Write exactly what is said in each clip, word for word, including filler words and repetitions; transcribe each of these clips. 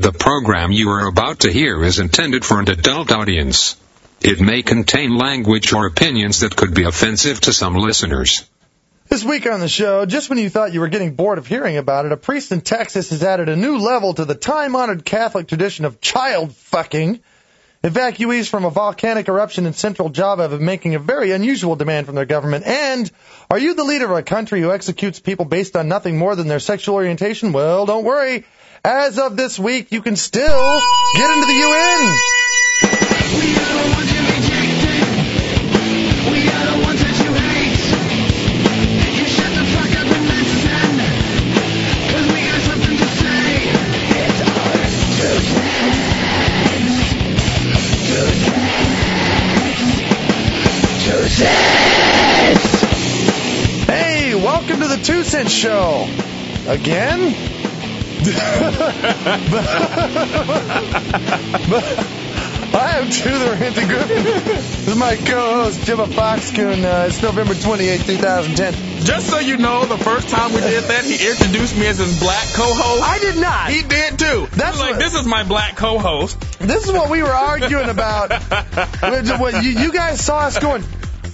The program you are about to hear is intended for an adult audience. It may contain language or opinions that could be offensive to some listeners. This week on the show, just when you thought you were getting bored of hearing about it, a priest in Texas has added a new level to the time-honored Catholic tradition of child fucking. Evacuees from a volcanic eruption in central Java have been making a very unusual demand from their government. And are you the leader of a country who executes people based on nothing more than their sexual orientation? Well, don't worry. As of this week, you can still get into the U N. We are the ones you rejected. We are the ones that you hate. You shut the fuck up and listen, 'cause we got something to say. It's our two cents. Two cents. Hey, welcome to the Two Cent Show. Again? but, I am to the Randy Griffin. This is my co-host, Jimma Foxcoon. Uh, it's November twenty-eighth, twenty ten. Just so you know, the first time we did that, he introduced me as his black co-host. I did not. He did too. That's He was like, what, this is my black co-host. This is what we were arguing about. What you, you guys saw us going.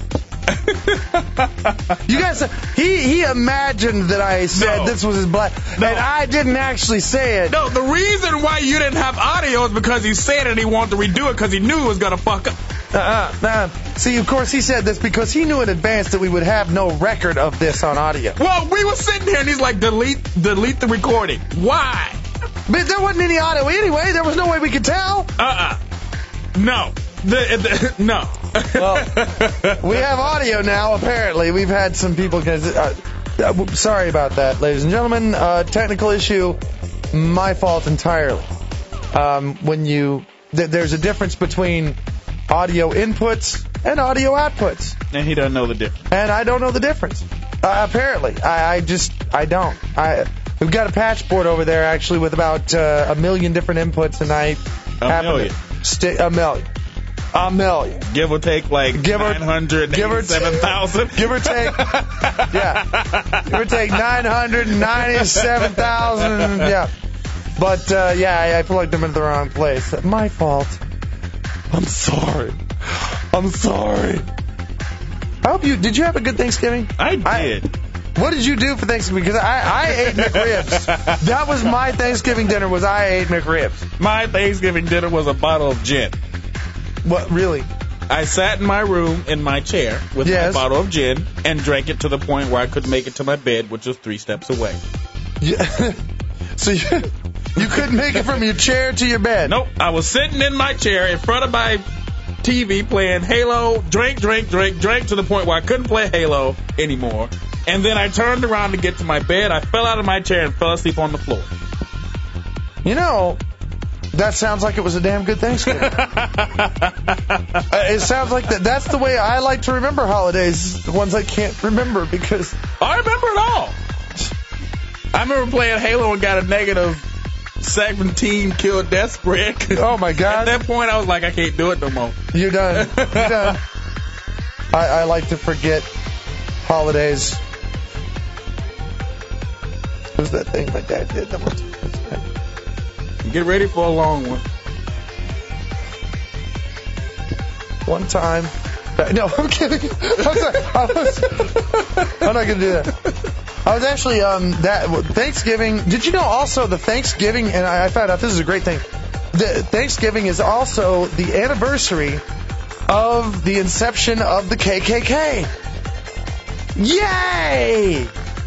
You guys, he he imagined that I said No. this was his black, No. and I didn't actually say it. No, the reason why you didn't have audio is because he said it and he wanted to redo it because he knew it was going to fuck up. Uh-uh, nah. See, of course, he said this because he knew in advance that we would have no record of this on audio. Well, we were sitting here and he's like, delete, delete the recording. Why? But there wasn't any audio anyway. There was no way we could tell. Uh-uh. No. The, the, no. Well, we have audio now, apparently. We've had some people... Uh, uh, sorry about that, ladies and gentlemen. Uh, technical issue, my fault entirely. Um, when you... Th- there's a difference between audio inputs and audio outputs. And he doesn't know the difference. And I don't know the difference. Uh, apparently. I, I just... I don't. I... We've got a patch board over there, actually, with about uh, a million different inputs, and I... A million. Sti- a million. A million. Give or take like Give or- nine hundred eighty-seven thousand. Give or take, yeah. Give or take nine hundred ninety-seven thousand, yeah. But, uh, yeah, I, I plugged them into the wrong place. My fault. I'm sorry. I'm sorry. I hope you, did you have a good Thanksgiving? I did. I, what did you do for Thanksgiving? Because I, I ate McRibs. That was my Thanksgiving dinner, was I ate McRibs. My Thanksgiving dinner was a bottle of gin. What, really? I sat in my room in my chair with Yes. my bottle of gin and drank it to the point where I couldn't make it to my bed, which was three steps away. Yeah. So you, you couldn't make it from your chair to your bed? Nope. I was sitting in my chair in front of my T V playing Halo, drink, drink, drink, drink to the point where I couldn't play Halo anymore. And then I turned around to get to my bed. I fell out of my chair and fell asleep on the floor. You know, that sounds like it was a damn good Thanksgiving. uh, it sounds like that. That's the way I like to remember holidays, the ones I can't remember because... I remember it all. I remember playing Halo and got a negative seventeen kill death spread. Oh, my God. At that point, I was like, I can't do it no more. You're done. You're done. I, I like to forget holidays. Who's that thing my dad did? That was... Get ready for a long one. One time. No, I'm kidding. I'm sorry. I was, I'm not going to do that. I was actually, um, that Thanksgiving. Did you know also the Thanksgiving, and I, I found out this is a great thing. The Thanksgiving is also the anniversary of the inception of the K K K. Yay!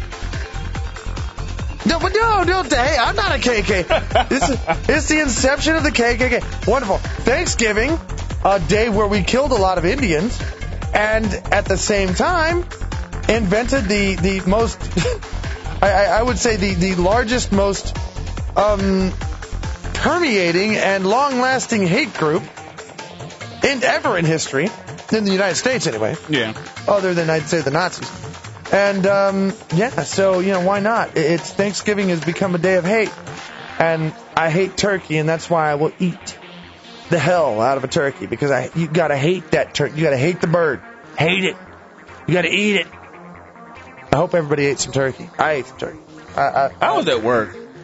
No, but no, no, hey, I'm not a K K K. It's, it's the inception of the K K K. Wonderful. Thanksgiving, a day where we killed a lot of Indians, and at the same time, invented the, the most, I, I would say the, the largest, most um, permeating and long-lasting hate group in ever in history, in the United States anyway. Yeah. Other than, I'd say, the Nazis. And, um, yeah, so, you know, why not? It's Thanksgiving has become a day of hate. And I hate turkey, and that's why I will eat the hell out of a turkey. Because I, you gotta hate that turkey. You gotta hate the bird. Hate it. You gotta eat it. I hope everybody ate some turkey. I ate some turkey. I, I, I was at work.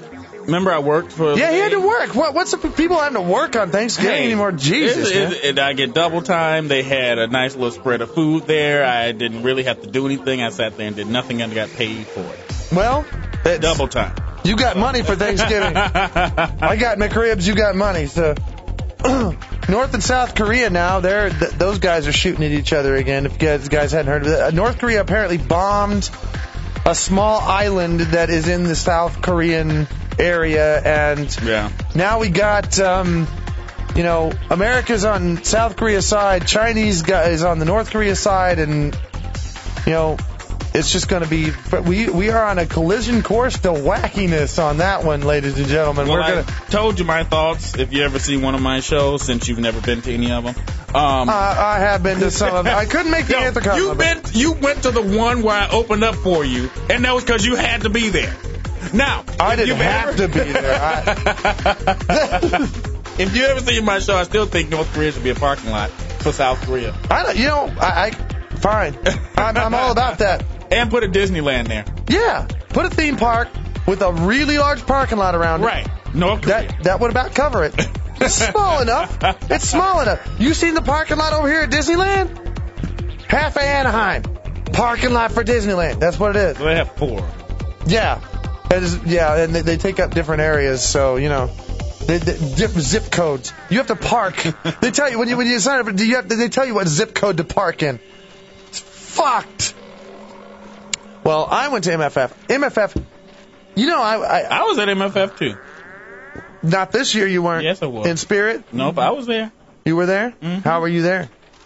Remember I worked for... Yeah, he had to work. What, what's the people having to work on Thanksgiving Hey, anymore? Jesus, it, man. it, it, I get double time. They had a nice little spread of food there. I didn't really have to do anything. I sat there and did nothing and got paid for it. Well, it's, Double time. you got money for Thanksgiving. I got McRibs, you got money. So North and South Korea now, they're th- those guys are shooting at each other again. If you guys, guys hadn't heard of it, uh, North Korea apparently bombed a small island that is in the South Korean area, and Yeah. now we got, um, you know, America's on South Korea's side, Chinese guys on the North Korea side, and, you know, it's just going to be, but we we are on a collision course to wackiness on that one, ladies and gentlemen. Well, We're I gonna, told you my thoughts. If you ever see one of my shows, since you've never been to any of them. Um, uh, I have been to some of them. I couldn't make the no, Anthem you been, you went to the one where I opened up for you, and that was because you had to be there. Now, I if didn't you've have ever- to be there. I, If you ever see my show, I still think North Korea should be a parking lot for South Korea. I don't, you know, I, I fine. I'm, I'm all about that. And put a Disneyland there. Yeah, put a theme park with a really large parking lot around it. Right. North Korea. That that would about cover it. It's small enough. It's small enough. You seen the parking lot over here at Disneyland? Half of Anaheim. Parking lot for Disneyland. That's what it is. They have four. Yeah. It is, yeah, and they, they take up different areas, so, you know, they, they, different zip codes. You have to park. They tell you, when you when you sign up, do you have to, they tell you what zip code to park in. It's fucked. Well, I went to M F F. M F F, you know, I... I, I was at M F F too. Not this year, you weren't. Yes, I was. In spirit? Nope, I was there. You were there? Mhm. How were you there?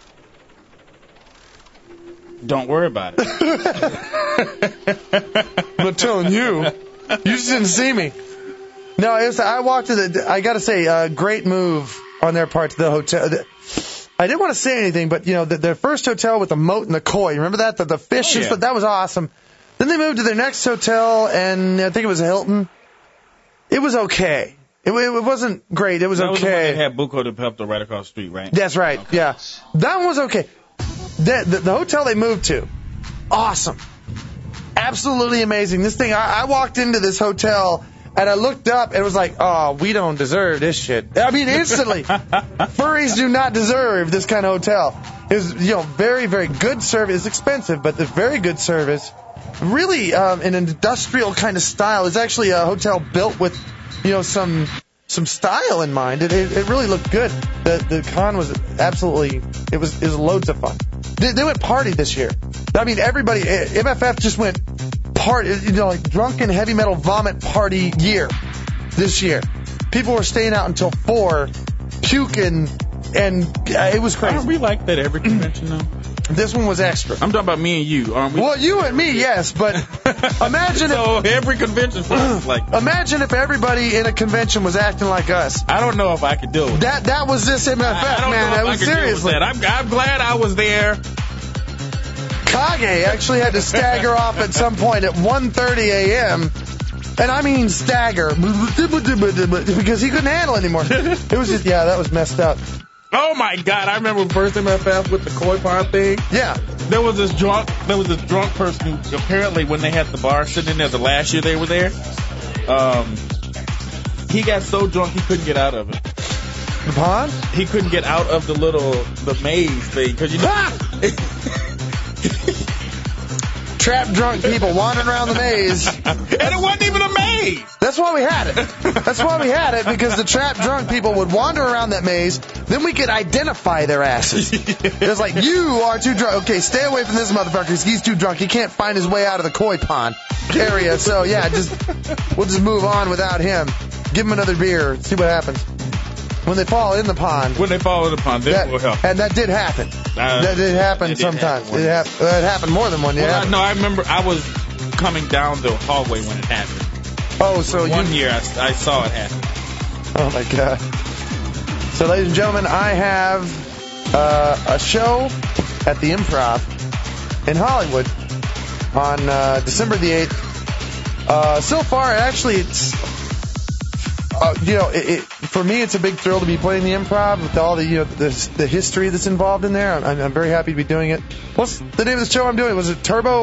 Don't worry about it. I'm not telling you. You just didn't see me. No, it was, I walked to the... I got to say, uh, great move on their part to the hotel. The, I didn't want to say anything, but, you know, the, their first hotel with the moat and the koi, remember that? The, the fish Oh, and yeah. stuff, that was awesome. Then they moved to their next hotel, and I think it was a Hilton. It was okay. It, it wasn't great. It was That was the one okay. that had Buco de Pepto right across the street, right? That's right. Okay. Yeah, that one was okay. The, the, the hotel they moved to, awesome, absolutely amazing. This thing, I, I walked into this hotel and I looked up and it was like, oh, we don't deserve this shit. I mean, instantly, furries do not deserve this kind of hotel. It was, you know, very, very good service. It's expensive, but it's very good service. Really, um, an industrial kind of style. It's actually a hotel built with, you know, some some style in mind. It, it, it really looked good. The the con was absolutely, it was it was loads of fun. They, they went party this year. I mean, everybody, M F F just went party, you know, like drunken heavy metal vomit party year this year. People were staying out until four, puking, and uh, it was Aren't crazy. we like that every convention, though? This one was extra. I'm talking about me and you, aren't we? Well, you and me, yes, but imagine if So every convention for us is like, imagine if everybody in a convention was acting like us. I don't know if I could do it. That that was this M F F, I don't man. know That if I was could deal with seriously. that. I'm, I'm glad I was there. Kage actually had to stagger off at some point at one thirty a.m. And I mean stagger because he couldn't handle it anymore. It was just, yeah, that was messed up. Oh my God! I remember first M F F with the koi pond thing. Yeah. There was this drunk, there was this drunk person who apparently when they had the bar sitting in there the last year they were there, um, he got so drunk he couldn't get out of it. The pond? He couldn't get out of the little the maze thing because you know. Ah! Trapped drunk people wandering around the maze. And it wasn't even a maze. That's why we had it. That's why we had it, because the trapped drunk people would wander around that maze. Then we could identify their asses. It was like, you are too drunk. Okay, stay away from this motherfucker because he's too drunk. He can't find his way out of the koi pond area. So, yeah, just we'll just move on without him. Give him another beer. See what happens. When they fall in the pond. When they fall in the pond, that, That, will help. and that did happen. Uh, that did happen it did sometimes. happen It, hap- uh, it happened more than one. Well, Yeah. I, no, I remember I was coming down the hallway when it happened. Oh, so One you. year I, I saw it happen. Oh my God. So, ladies and gentlemen, I have uh, a show at the Improv in Hollywood on uh, December the eighth. Uh, so far, actually, it's uh, you know, it, it, for me, it's a big thrill to be playing the Improv with all the you know the, the history that's involved in there. I'm, I'm very happy to be doing it. What's the name of the show I'm doing? Was it Turbo? What?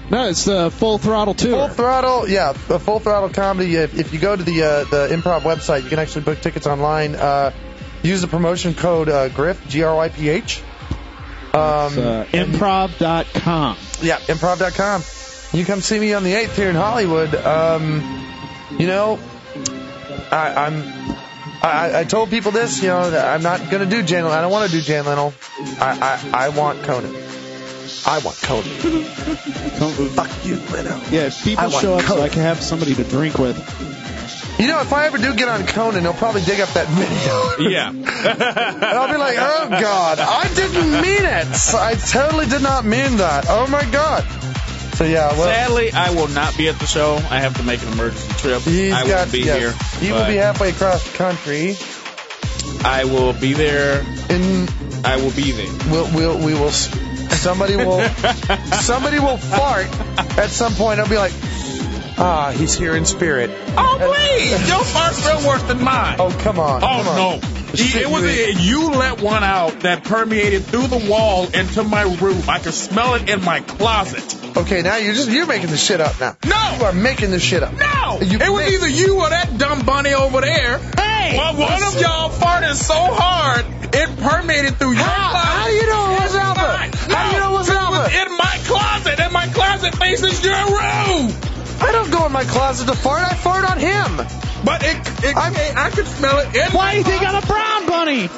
No, it's the Full Throttle tour. Full Throttle, yeah, the Full Throttle Comedy. If, if you go to the uh, the Improv website, you can actually book tickets online. Uh, use the promotion code uh, GRYPH, G R Y P H. Um, It's, uh, improv dot com. Yeah, improv dot com. You come see me on the eighth here in Hollywood. Um, you know, I, I'm. I, I told people this. You know, that I'm not going to do Jay Leno. I don't want to do Jay Leno. I, I I want Conan. I want Conan. Fuck you, Leno. Yeah, if people I want show up so Conan. I can have somebody to drink with. You know, if I ever do get on Conan, they'll probably dig up that video. Yeah. And I'll be like, oh, God, I didn't mean it. I totally did not mean that. Oh, my God. So, yeah, well. Sadly, I will not be at the show. I have to make an emergency trip. He's I got, won't be yes, here. He will but be halfway across the country. I will be there. In, I will be there. we'll, we'll, we will, somebody will, somebody will fart at some point. I'll be like, ah, he's here in spirit. Oh, please. Your fart's still worse than mine. Oh, come on. Oh, come on. no. It was a, you let one out that permeated through the wall into my room. I could smell it in my closet. Okay, now you're just, you're making this shit up now. No. You are making this shit up. No. You it was make- either you or that dumb bunny over there. Hey! Well, one of y'all farted so hard, it permeated through your How- closet. how do you know it was It's Alpha? mine. How do you know it was it Alpha? was in my closet, and my closet faces your room. I don't go in my closet to fart. I fart on him. But it, it I'm- I could smell it in Why do you my think I'm a brown bunny?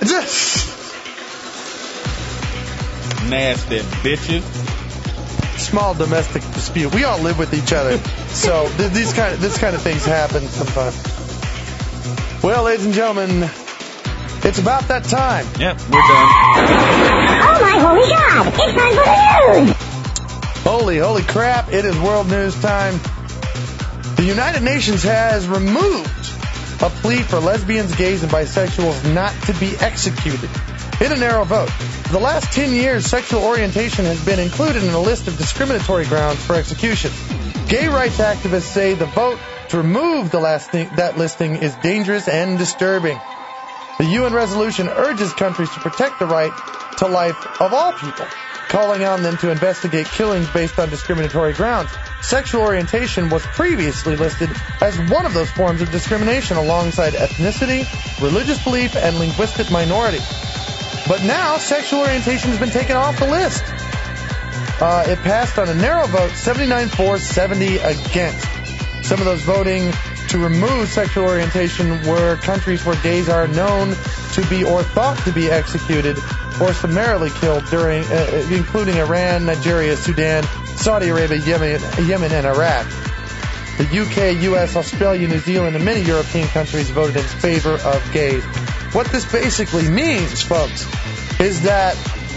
nasty bitches. Small domestic dispute. We all live with each other, so th- these kind of this kind of things happen sometimes. Well, ladies and gentlemen, it's about that time. Yep, we're done. Oh my holy God! It's time for the news! Holy, holy crap! It is world news time. The United Nations has removed a plea for lesbians, gays, and bisexuals not to be executed in a narrow vote. For the last ten years, sexual orientation has been included in a list of discriminatory grounds for execution. Gay rights activists say the vote to remove the last thing, that listing is dangerous and disturbing. The U N resolution urges countries to protect the right to life of all people, calling on them to investigate killings based on discriminatory grounds. Sexual orientation was previously listed as one of those forms of discrimination alongside ethnicity, religious belief, and linguistic minority. But now, sexual orientation has been taken off the list. Uh, it passed on a narrow vote, seventy-nine for, seventy against. Some of those voting to remove sexual orientation were countries where gays are known to be or thought to be executed or summarily killed, during, uh, including Iran, Nigeria, Sudan, Saudi Arabia, Yemen, Yemen, and Iraq. The U K, U S, Australia, New Zealand, and many European countries voted in favor of gays. What this basically means, folks, is that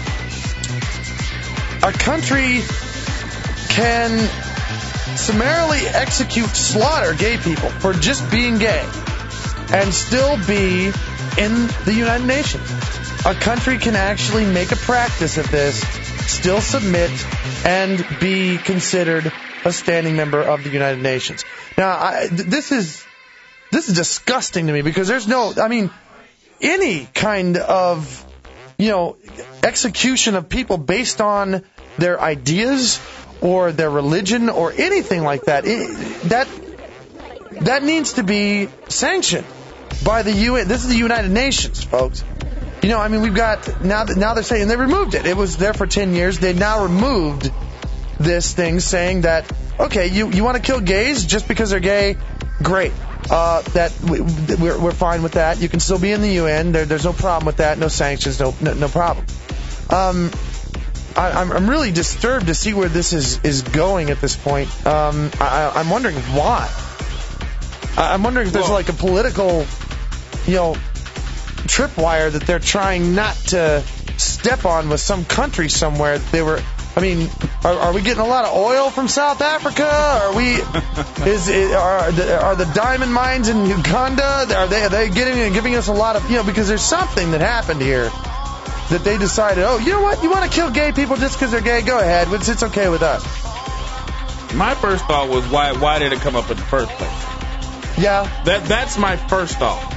a country can summarily execute, slaughter gay people for just being gay and still be in the United Nations. A country can actually make a practice of this, still submit, and be considered a standing member of the United Nations. Now, I, th- this is this is disgusting to me because there's no, I mean, any kind of, you know, execution of people based on their ideas or their religion or anything like that, it, that that needs to be sanctioned by the U N. This is the United Nations, folks. You know, I mean, we've got, now that now they're saying they removed it. It was there for ten years. They now removed this thing saying that, okay, you, you want to kill gays just because they're gay? Great. Uh, that we, we're, we're fine with that. You can still be in the U N. There, there's no problem with that. No sanctions. No, no, no problem. Um, I, I'm, I'm really disturbed to see where this is, is going at this point. Um, I, I'm wondering why. I- I'm wondering if there's Well- like a political, you know, tripwire that they're trying not to step on with some country somewhere. They were. I mean, are, are we getting a lot of oil from South Africa? Are we? Is, is are the, are the diamond mines in Uganda? Are they are they getting giving us a lot of, you know? Because there's something that happened here that they decided. Oh, you know what? You want to kill gay people just because they're gay? Go ahead. It's, it's okay with us. My first thought was, why why did it come up in the first place? Yeah. That That's my first thought.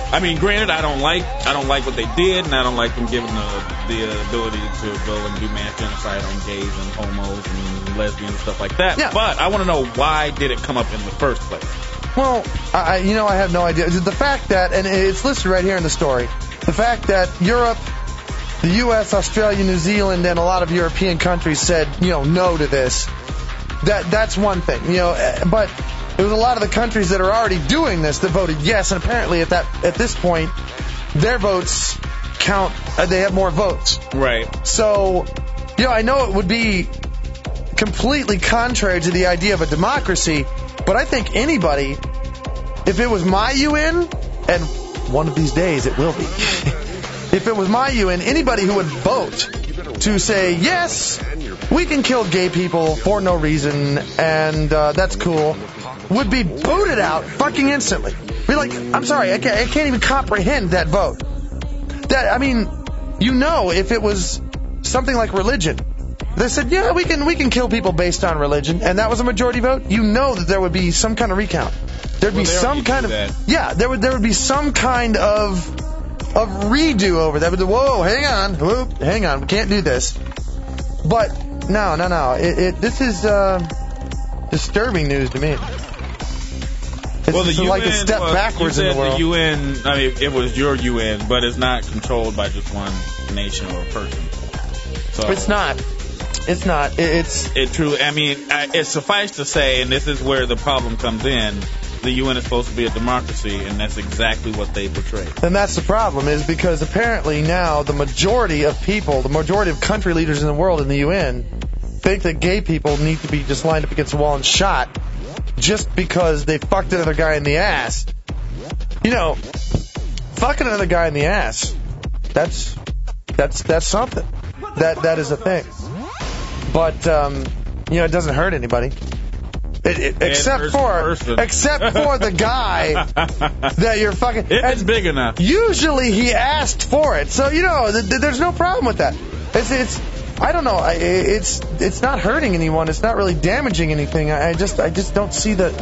I mean, granted, I don't like I don't like what they did, and I don't like them giving the the ability to go and do mass genocide on gays and homos and lesbians and stuff like that. Yeah. But I want to know, why did it come up in the first place? Well, I, you know, I have no idea. The fact that, and it's listed right here in the story, the fact that Europe, the U S, Australia, New Zealand, and a lot of European countries said, you know, no to this. That that's one thing, you know. But it was a lot of the countries that are already doing this that voted yes, and apparently at that at this point, their votes count. Uh, they have more votes. Right. So, you know, I know it would be completely contrary to the idea of a democracy, but I think anybody, if it was my U N, and one of these days it will be, if it was my U N, anybody who would vote to say, yes, we can kill gay people for no reason, and uh, that's cool, would be booted out fucking instantly. Be like, I'm sorry, I can't, I can't even comprehend that vote. That, I mean, you know, if it was something like religion, they said, yeah, we can we can kill people based on religion, and that was a majority vote, you know that there would be some kind of recount. There'd Well, be they some already kind do of that. yeah, there would there would be some kind of of redo over that. But whoa, hang on, whoop, hang on, we can't do this. But no, no, no, it, it this is uh, disturbing news to me. It's Well, the just U N like a step was, backwards you in said the world. The U N, I mean, it was your U N, but it's not controlled by just one nation or person. So It's not. It's not. It, it's It truly, I mean, I, it's suffice to say, and this is where the problem comes in, the U N is supposed to be a democracy, and that's exactly what they portray. And that's the problem, is because apparently now the majority of people, the majority of country leaders in the world in the U N, think that gay people need to be just lined up against a wall and shot just because they fucked another guy in the ass. You know, fucking another guy in the ass, that's that's that's something. That that is a thing. But um, you know, it doesn't hurt anybody. It, it, except hurts for the person. except for the guy that you're fucking. If it's and big enough. Usually he asked for it, so you know th- th- there's no problem with that. It's it's I don't know. I, it's it's not hurting anyone. It's not really damaging anything. I, I just I just don't see the.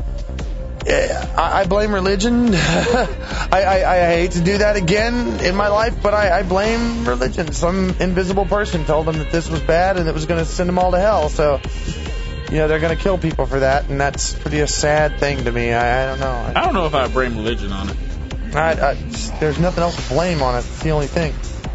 I, I blame religion. I, I I hate to do that again in my life, but I, I blame religion. Some invisible person told them that this was bad and it was going to send them all to hell. So. You know, they're going to kill people for that, and that's pretty a sad thing to me. I, I don't know. I don't know if I blame religion on it. I, I, there's nothing else to blame on it. It's the only thing.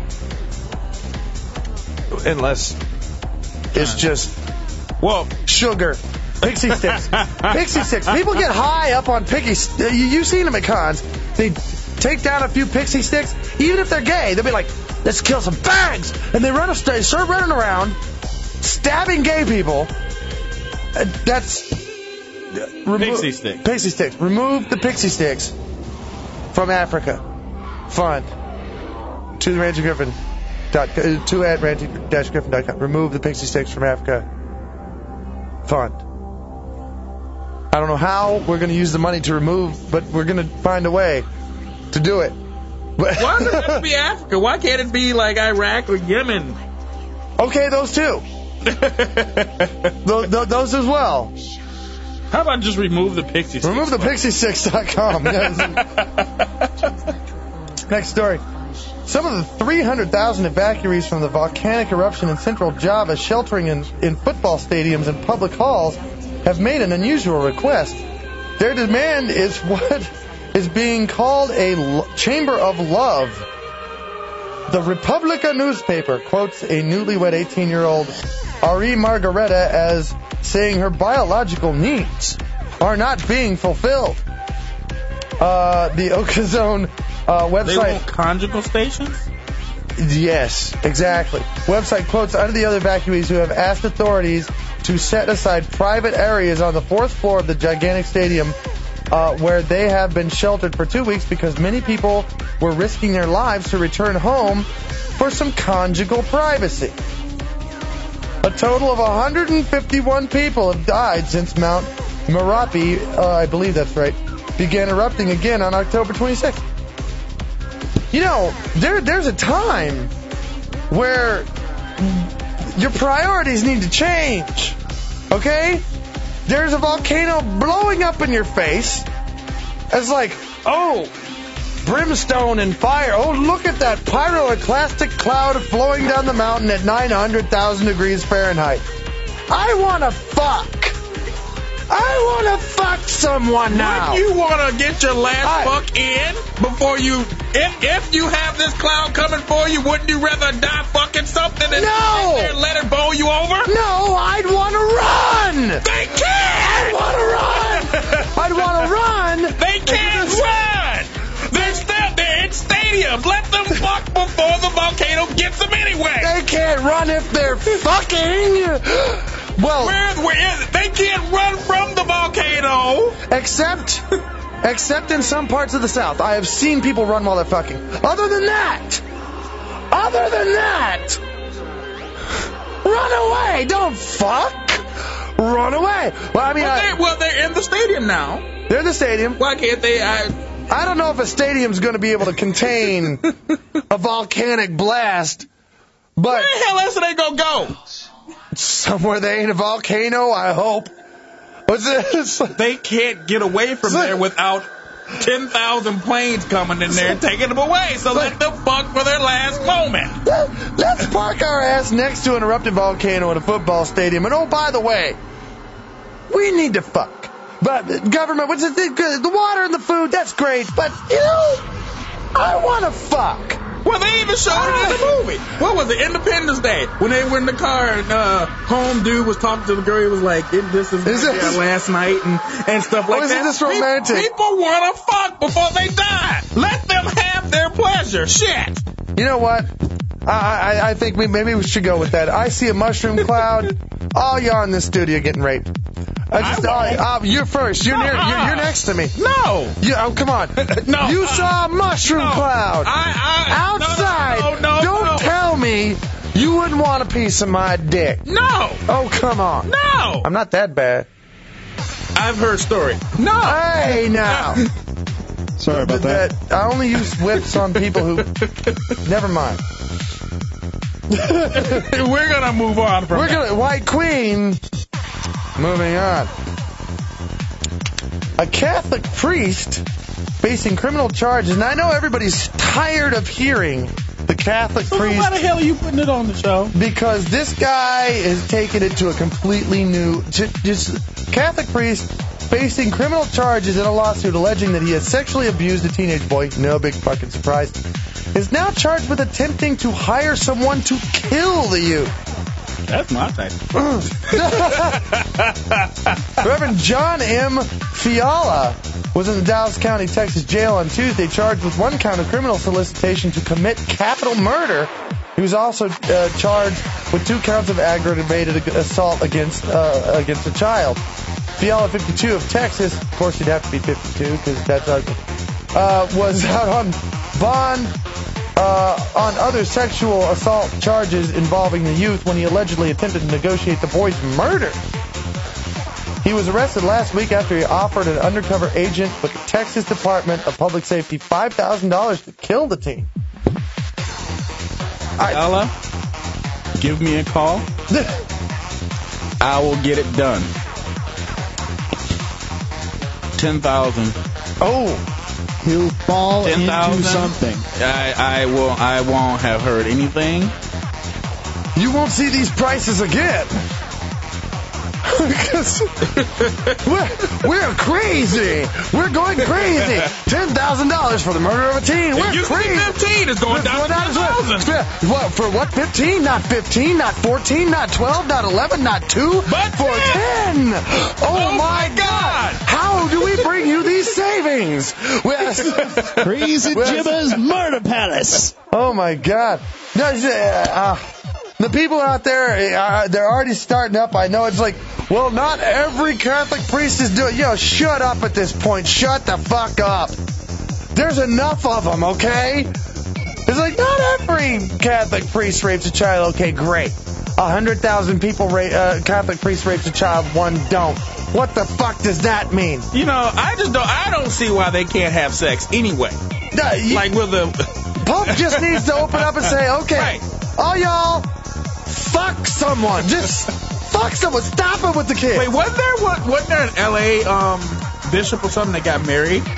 Unless it's just Well, sugar. Pixie sticks. Pixie sticks. People get high up on pixie sticks. You, you've seen them at cons. They take down a few pixie sticks. Even if they're gay, they'll be like, let's kill some fags. And they run a st- start running around, stabbing gay people. Uh, that's uh, remo- Pixie sticks. Pixie sticks. Remove the pixie sticks from Africa. Fund to the Randy Griffin. Dot, uh, to at randy dash griffin dot com. Remove the pixie sticks from Africa. Fund. I don't know how we're going to use the money to remove, but we're going to find a way to do it. why does it have to be Africa? Why can't it be like Iraq or Yemen? Okay, those two. those, those as well. How about just remove the pixie sticks? Remove the pixie sticks dot com. Next story. Some of the three hundred thousand evacuees from the volcanic eruption in central Java sheltering in, in football stadiums and public halls have made an unusual request. Their demand is what is being called a l- chamber of love. The Republica newspaper quotes a newlywed eighteen-year-old Ari Margareta as saying her biological needs are not being fulfilled. Uh, the Okazone uh, website... They want conjugal stations? Yes, exactly. Website quotes under the other evacuees who have asked authorities to set aside private areas on the fourth floor of the gigantic stadium uh, where they have been sheltered for two weeks because many people were risking their lives to return home for some conjugal privacy. A total of one hundred fifty-one people have died since Mount Merapi, uh, I believe that's right, began erupting again on October twenty-sixth. You know, there there's a time where your priorities need to change, okay? There's a volcano blowing up in your face. It's like, oh, brimstone and fire. Oh, look at that pyroclastic cloud flowing down the mountain at nine hundred thousand degrees Fahrenheit. I want to fuck. I want to fuck someone now. Wouldn't you want to get your last I- fuck in before you... If, if you have this cloud coming for you, wouldn't you rather die fucking something than No. sit there and let it bowl you over? No, I'd want to run. They can't! I'd want to run. I'd want to run. They can't run! They're still they're in stadiums. Let them fuck before the volcano gets them anyway. They can't run if they're fucking. Well, Where, where is it? They can't run from the volcano. except, except in some parts of the South, I have seen people run while they're fucking. Other than that, other than that, run away. Don't fuck. Run away. Well, I mean, Well, I, they're, well, they're in the stadium now. they're in the stadium. Why can't they? I, I don't know if a stadium's going to be able to contain a volcanic blast, but where the hell else are they gonna go? somewhere there ain't a volcano, I hope. What's this? They can't get away from there without ten thousand planes coming in there and taking them away. So let them fuck for their last moment. Let's park our ass next to an erupting volcano in a football stadium. And oh, by the way, we need to fuck. But the government, what's the thing? The water and the food, that's great. But, you know, I want to fuck. Well, they even showed it in the movie. What was it? Independence Day. When they were in the car and uh, home dude was talking to the girl. He was like, "It- this is, Is like it- that last night and, and stuff like Oh, isn't that. this romantic? Pe- People want to fuck before they die. Let them have their pleasure. Shit. You know what? I, I, I think we maybe we should go with that. I see a mushroom cloud. All y'all in this studio getting raped. I just, I won't. uh, you're first. You're near. You're, you're next to me. No. You, oh, come on. No. You saw a mushroom No. cloud I, I, outside. No, no, no, Don't no. tell me you wouldn't want a piece of my dick. No. Oh, come on. No. I'm not that bad. I've heard story. No. Hey, now. Sorry about that. I only use whips on people who. Never mind. We're gonna move on from We're that. gonna White Queen. Moving on. A Catholic priest facing criminal charges, and I know everybody's tired of hearing the Catholic So priest why the hell are you putting it on the show? because this guy has taken it to a completely new. j- Just Catholic priest facing criminal charges in a lawsuit alleging that he has sexually abused a teenage boy. No big fucking surprise. Is now charged with attempting to hire someone to kill the youth. That's my type. Reverend John M. Fiala was in the Dallas County, Texas jail on Tuesday, charged with one count of criminal solicitation to commit capital murder. He was also uh, charged with two counts of aggravated assault against uh, against a child. Fiala, fifty-two, of Texas, of course he'd have to be fifty-two because that's ugly, uh, was out on bond uh, on other sexual assault charges involving the youth when he allegedly attempted to negotiate the boy's murder. He was arrested last week after he offered an undercover agent with the Texas Department of Public Safety five thousand dollars to kill the teen. I, Ella, give me a call. I will get it done. Ten thousand. oh, He'll fall Ten into thousand? something. I, I will. I won't have heard anything. you won't see these prices again. Because we're, we're crazy. We're going crazy. ten thousand dollars for the murder of a teen. We're It used to be crazy. fifteen. It's going down to ten thousand. Yeah, what, for what? fifteen? Not fifteen, not fourteen, not twelve, not eleven, not two, But for ten. Oh, Oh, my my God. God. How do we bring you these savings? Well, Crazy Well, Jimma's Murder Palace. oh my God. No, uh, the people out there, uh, they're already starting up. I know it's like, well, not every Catholic priest is doing. Yo, shut up at this point. Shut the fuck up. There's enough of them, okay? It's like, not every Catholic priest rapes a child. Okay, great. A hundred thousand people, ra- uh, Catholic priest rapes a child, one don't. What the fuck does that mean? You know, I just don't. I don't see why they can't have sex anyway. Uh, you- Like with the Pope just needs to open up and say, okay, Right. all y'all, fuck someone. Just fuck someone. Stop it with the kid. Wait, wasn't there what? Wasn't there an L A um bishop or something that got married?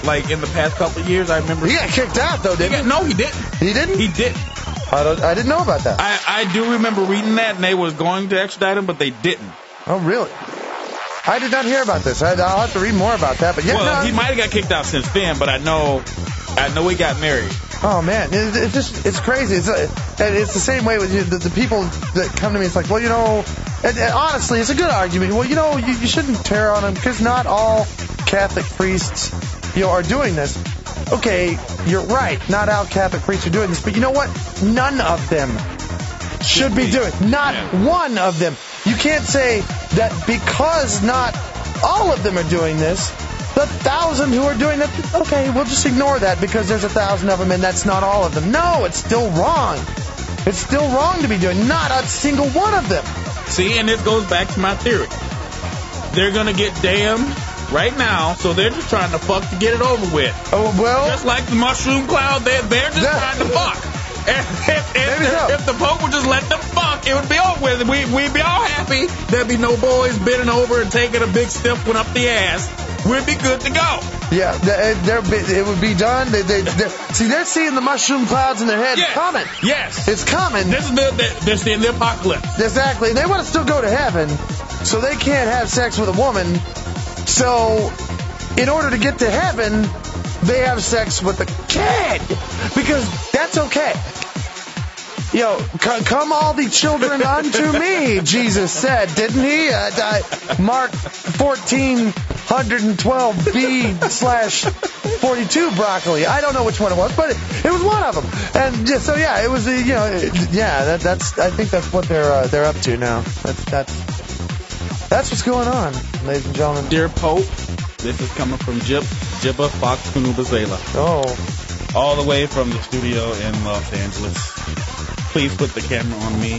like in the past couple of years. I remember He got kicked out though, He didn't got- no, he didn't. he? He didn't. He didn't. I don't. I didn't know about that. I, I do remember reading that, and they was going to extradite him, but they didn't. Oh, really? I did not hear about this. I, I'll have to read more about that. But yeah, Well, no, he might have got kicked out since then, but I know, I know he got married. Oh man, it, it's just it's crazy. It's uh, and it's the same way with you, the, the people that come to me. It's like, well, you know, and, and honestly, it's a good argument. Well, you know, you, you shouldn't tear on them because not all Catholic priests, you know, are doing this. Okay, you're right. Not all Catholic priests are doing this, but you know what? None of them should be doing. Not Yeah. one of them. You can't say that because not all of them are doing this. The thousand who are doing that, okay, we'll just ignore that because there's a thousand of them and that's not all of them. No, it's still wrong. It's still wrong to be doing. Not a single one of them. See, and this goes back to my theory. They're going to get damned right now, so they're just trying to fuck to get it over with. Oh, well, Just like the mushroom cloud, they're, they're just Yeah. trying to fuck. If, if, Maybe if, so. if the Pope would just let them fuck, it would be over with. We, we'd be all happy. There'd be no boys bending over and taking a big stiff one up the ass. We'd be good to go. yeah, they're, they're, it would be done. They, they, they're, see, they're seeing the mushroom clouds in their head Yes. coming. Yes. It's coming. This is the, the, this is the apocalypse. Exactly. They want to still go to heaven, so they can't have sex with a woman. So, in order to get to heaven, they have sex with a kid because that's okay. Yo, c- come all the children unto me, Jesus said, didn't he? Uh, uh, Mark fourteen twelve b slash forty-two broccoli. I don't know which one it was, but it, it was one of them. And just, so yeah, it was the you know it, yeah that, that's I think that's what they're uh, they're up to now. That's that's that's what's going on, ladies and gentlemen. Dear Pope, this is coming from Jib, Jibba Fox Kunubazela, Oh, all the way from the studio in Los Angeles. Please put the camera on me.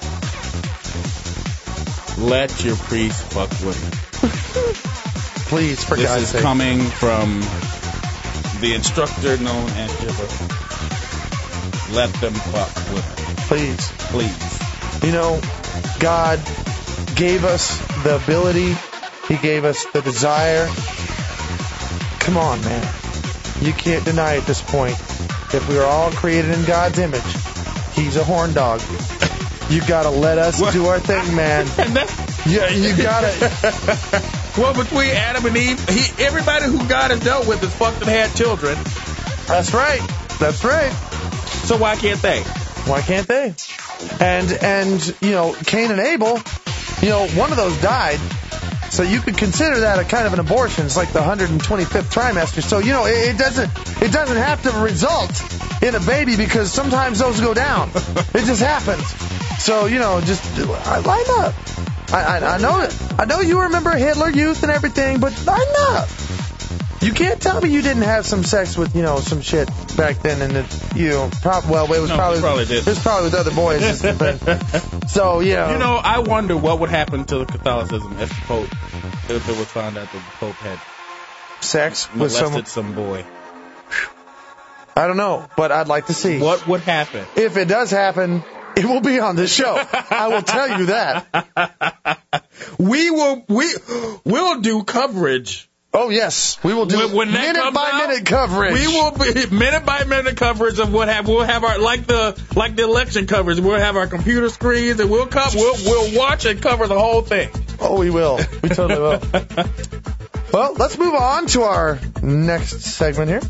Let your priest fuck with me. please, for This God's is sake. coming from the instructor known as Jibba. Let them fuck with me. Please. Please. You know, God gave us the ability. He gave us the desire. Come on, man. You can't deny at this point that we are all created in God's image. He's a horn dog. You gotta let us What? do our thing, man. And that, Yeah, you gotta. well, between Adam and Eve, he, everybody who God has dealt with has fucked and had children. That's right. That's right. So why can't they? Why can't they? And and you know, Cain and Abel, you know, one of those died. So you could consider that a kind of an abortion. It's like the one hundred twenty-fifth trimester. So you know, it, it doesn't it doesn't have to result in a baby because sometimes those go down. It just happens. So you know, just uh, line up. I, I, I know I know you remember Hitler Youth and everything, but line up. You can't tell me you didn't have some sex with you know some shit back then, and it, you know, prob- well, it was No, probably he probably did. it was probably with other boys. is the thing. So you know, You know, I wonder what would happen to Catholicism if the Pope, if it was found out that the Pope had sex with molested someone. some boy. I don't know, but I'd like to see. What would happen? If it does happen, it will be on this show. I will tell you that. We will, we, we'll do coverage. Oh yes, we will do When, when that minute comes by out, minute coverage. We will be minute by minute coverage of what have we'll have our like the like the election coverage. We'll have our computer screens and we'll come we'll we'll watch and cover the whole thing. Oh, we will. We totally will. Well, let's move on to our next segment here.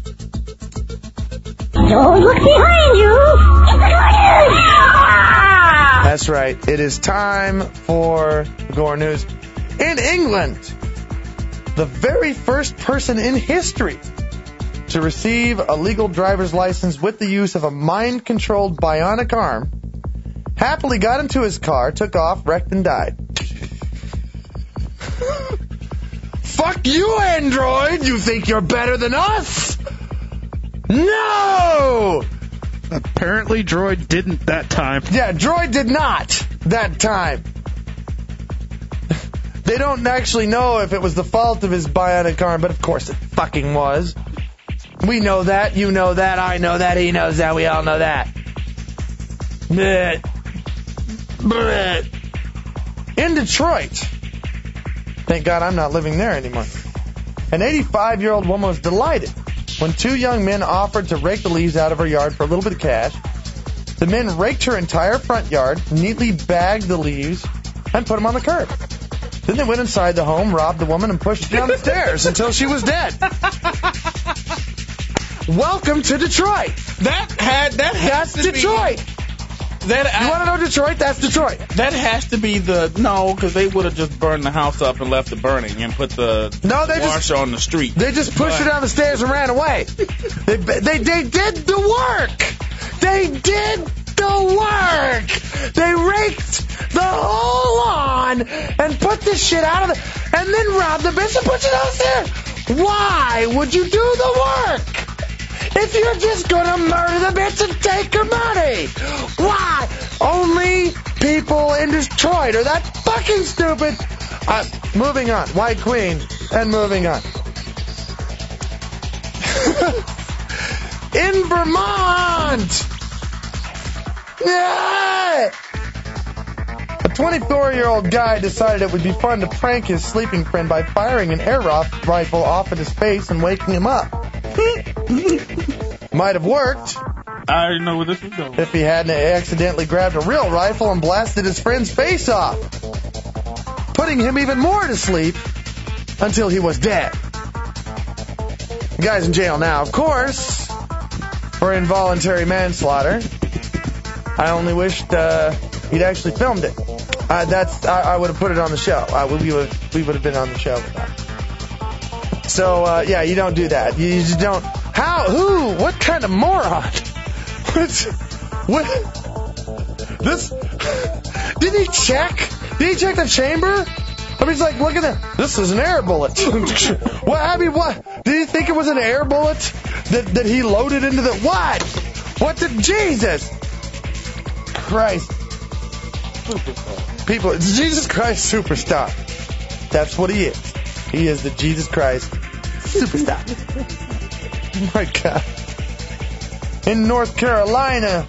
Don't look behind you. It's the news. That's right. It is time for the Gore News. In England, the very first person in history to receive a legal driver's license with the use of a mind-controlled bionic arm happily got into his car, took off, wrecked, and died. Fuck you, Android! You think you're better than us? No! Apparently, Droid didn't that time. Yeah, Droid did not that time. They don't actually know if it was the fault of his bionic arm, but of course it fucking was. We know that, you know that, I know that, he knows that, we all know that. Blech. Blech. In Detroit, thank God I'm not living there anymore, an eighty-five-year-old woman was delighted when two young men offered to rake the leaves out of her yard for a little bit of cash. The men raked her entire front yard, neatly bagged the leaves, and put them on the curb. Then they went inside the home, robbed the woman, and pushed her down the stairs until she was dead. Welcome to Detroit. That had that has That's to Detroit. Be, that You want to know Detroit? That's Detroit. That has to be the no, because they would have just burned the house up and left it burning and put the No, they just- washer on the street. They just pushed her down the stairs and ran away. They, they, they did the work. They did the work. They raked the whole lawn and put this shit out of the, and then robbed the bitch and put it downstairs. Why would you do the work? If you're just gonna murder the bitch and take her money, why? Only people in Detroit are that fucking stupid. Uh, moving on. White Queen. And moving on. In Vermont! Yeah! A twenty-four-year-old guy decided it would be fun to prank his sleeping friend by firing an air rifle off at his face and waking him up. Might have worked I already know where this is going. if he hadn't accidentally grabbed a real rifle and blasted his friend's face off, putting him even more to sleep until he was dead. The guy's in jail now, of course, for involuntary manslaughter. I only wished uh, he'd actually filmed it. Uh, that's I, I would have put it on the show. Uh, we would we would have been on the show with that. So uh, yeah, you don't do that. You, you just don't. How? Who? What kind of moron? What? What? This? Did he check? Did he check the chamber? I mean, he's like, look at that. This is an air bullet. What? I mean, what? Did he think it was an air bullet that that he loaded into the what? What did Jesus Christ? People, it's Jesus Christ superstar. That's what he is. He is the Jesus Christ superstar. Oh my God. In North Carolina,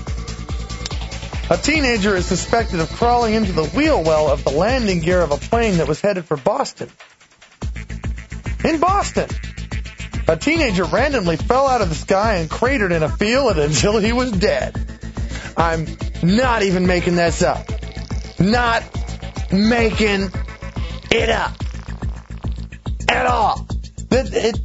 a teenager is suspected of crawling into the wheel well of the landing gear of a plane that was headed for Boston. In Boston, a teenager randomly fell out of the sky and cratered in a field until he was dead. I'm not even making this up. Not making it up. At all. It, it,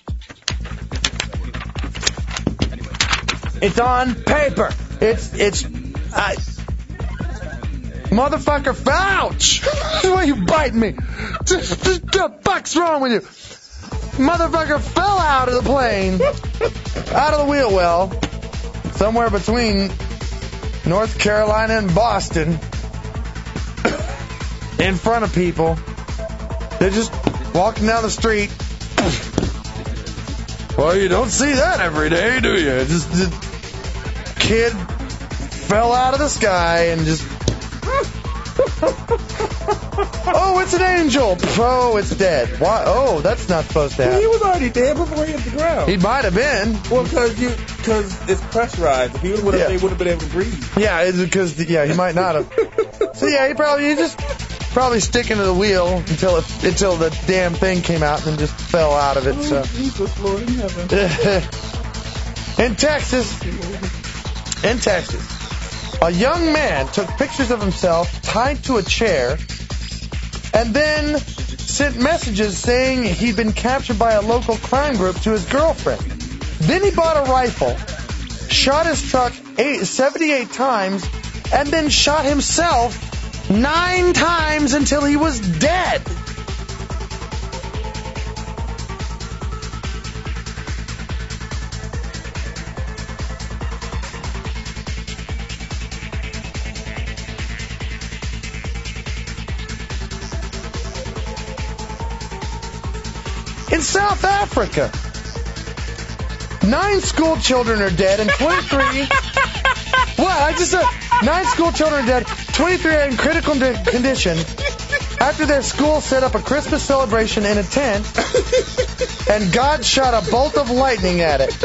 it's on paper. It's, it's, I, motherfucker, ouch! Why you biting me? What the fuck's wrong with you? Motherfucker fell out of the plane, out of the wheel well, somewhere between North Carolina and Boston, in front of people. They're just walking down the street. Well, you don't see that every day, do you? Just the kid fell out of the sky and just... Oh, it's an angel. Oh, it's dead. Why? Oh, that's not supposed to happen. He was already dead before he hit the ground. He might have been. Well, because you, because it's pressurized. If he would have, Yeah. they would have been able to breathe. Yeah, it's because yeah, he might not have. So yeah, he probably he just probably sticking to the wheel until it, until the damn thing came out and then just fell out of it. So Jesus, Lord in heaven. in Texas, in Texas, a young man took pictures of himself tied to a chair and then sent messages saying he'd been captured by a local crime group to his girlfriend. Then he bought a rifle, shot his truck eight, seventy-eight times, and then shot himself nine times until he was dead. In South Africa, nine school children are dead and twenty-three... What? I just said nine school children are dead, twenty-three are in critical di- condition after their school set up a Christmas celebration in a tent and God shot a bolt of lightning at it.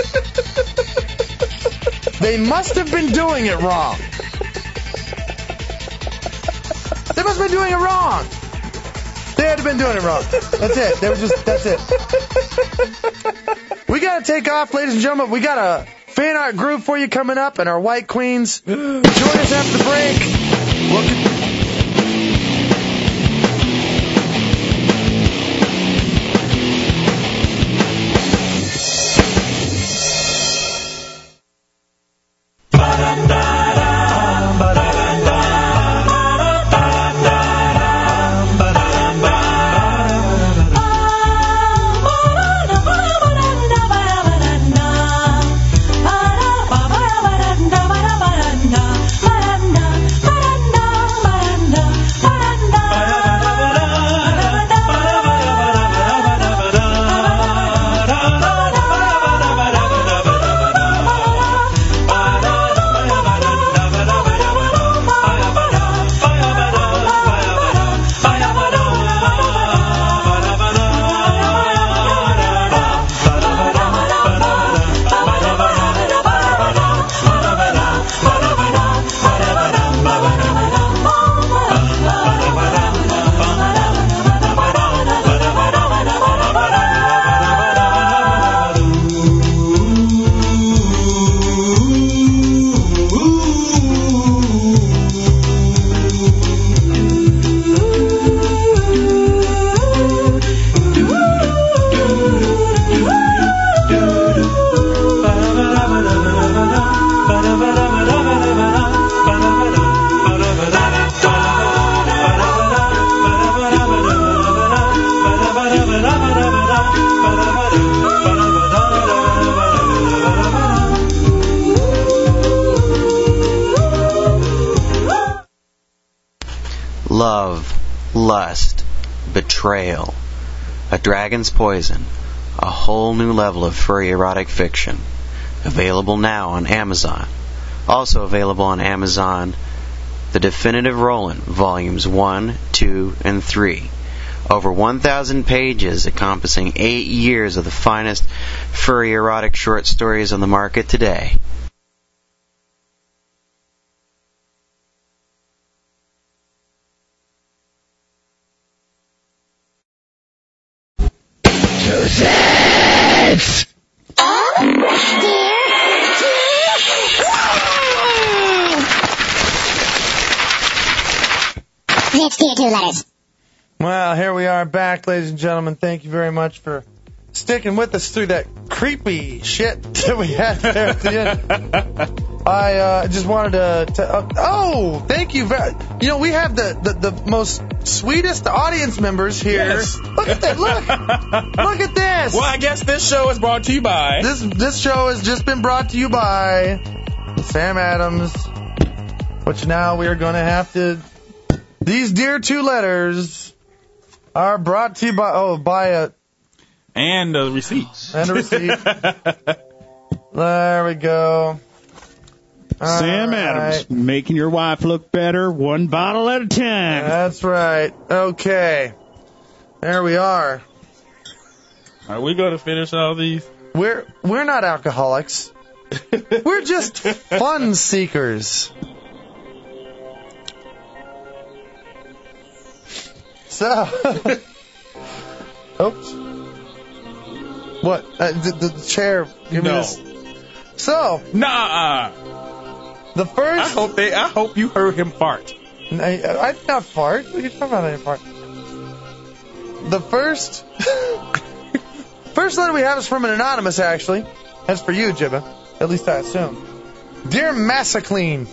They must have been doing it wrong. They must have been doing it wrong. They had been doing it wrong. That's it. They were just, that's it. We got to take off, ladies and gentlemen. We got a fan art group for you coming up, and our White Queens. Join us after the break. We'll get- Love, lust, betrayal, a dragon's poison, a whole new level of furry erotic fiction. Available now on Amazon. Also available on Amazon, The Definitive Roland, Volumes one, two, and three. Over one thousand pages encompassing eight years of the finest furry erotic short stories on the market today. It's Dear Two Letters. Well, here we are back, ladies and gentlemen. Thank you very much for sticking with us through that creepy shit that we had there at the end. I uh, just wanted to... to uh, oh, thank you very... You know, we have the, the, the most sweetest audience members here. Yes. Look at that. Look. Look at this. Well, I guess this show is brought to you by... This, this show has just been brought to you by Sam Adams, which now we are going to have to... These Dear Two Letters are brought to you by... Oh, by a... And the receipts. And a receipt. There we go. All Sam right. Adams, making your wife look better one bottle at a time. That's right. Okay. There we are. Are we going to finish all these? We're we're not alcoholics. We're just fun seekers. So, oops. What? Uh, the, the chair. Give me No. this. So, Nah. the first. I hope they. I hope you heard him fart. I, I did not fart. What are you talking about? I didn't fart. The first. First letter we have is from an anonymous, actually. That's for you, Jibba. At least I assume. Dear Massaclean.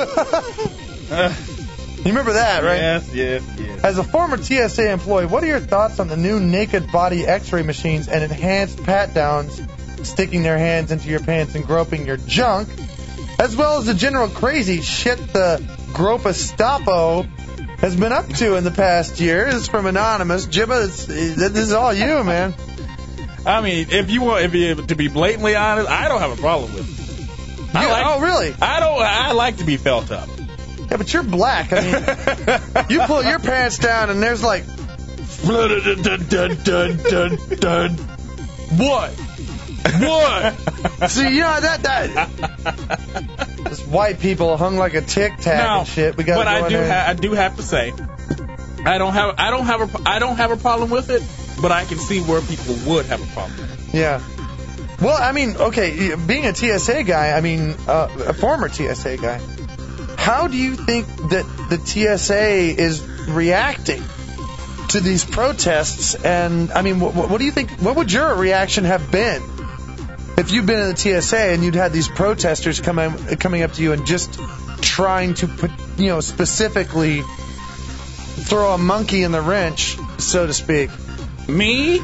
You remember that, right? Yes, yes, yes. As a former T S A employee, what are your thoughts on the new naked body x-ray machines and enhanced pat-downs sticking their hands into your pants and groping your junk, as well as the general crazy shit the Gropastapo has been up to in the past year? This is from Anonymous. Jibba, this, this is all you, man. I mean, if you want, if you to be blatantly honest, I don't have a problem with it. I You- like, oh, really? I don't. I like to be felt up. Yeah, but you're black. I mean, you pull your pants down and there's like... Dun, dun, dun, dun, dun. What? What? See, you know, that... that this white people hung like a tic tac No, and shit. We gotta but go I in do. there. Ha- I do have to say, I don't have. I don't have a. I don't have a problem with it. But I can see where people would have a problem with it. Yeah. Well, I mean, okay, being a T S A guy, I mean, uh, a former T S A guy, how do you think that the T S A is reacting to these protests? And, I mean, what, what do you think, what would your reaction have been if you'd been in the T S A and you'd had these protesters coming coming up to you and just trying to, put, you know, specifically throw a monkey in the wrench, so to speak? Me?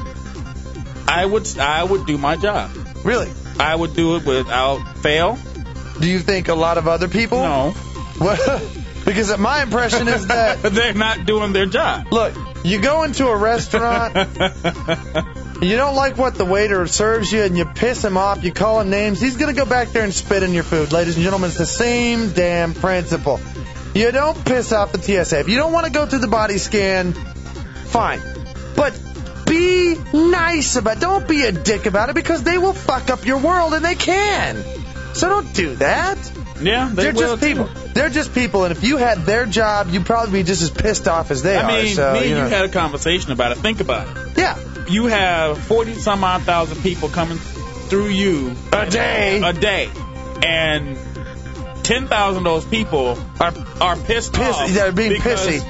I would I would do my job. Really? I would do it without fail. Do you think a lot of other people? No. What? Because my impression is that they're not doing their job. Look, you go into a restaurant, you don't like what the waiter serves you, and you piss him off, you call him names, he's going to go back there and spit in your food. Ladies and gentlemen, it's the same damn principle. You don't piss off the T S A. If you don't want to go through the body scan, fine. But be nice about it. Don't be a dick about it, because they will fuck up your world, and they can. So don't do that. Yeah, they They're will just people. too. They're just people, and if you had their job, you'd probably be just as pissed off as they I are. mean, so, me and you, you know. had a conversation about it. Think about it. Yeah. You have forty some odd thousand people coming through you A day. a day, and ten thousand of those people are are pissed Piss- off. they're being because pissy.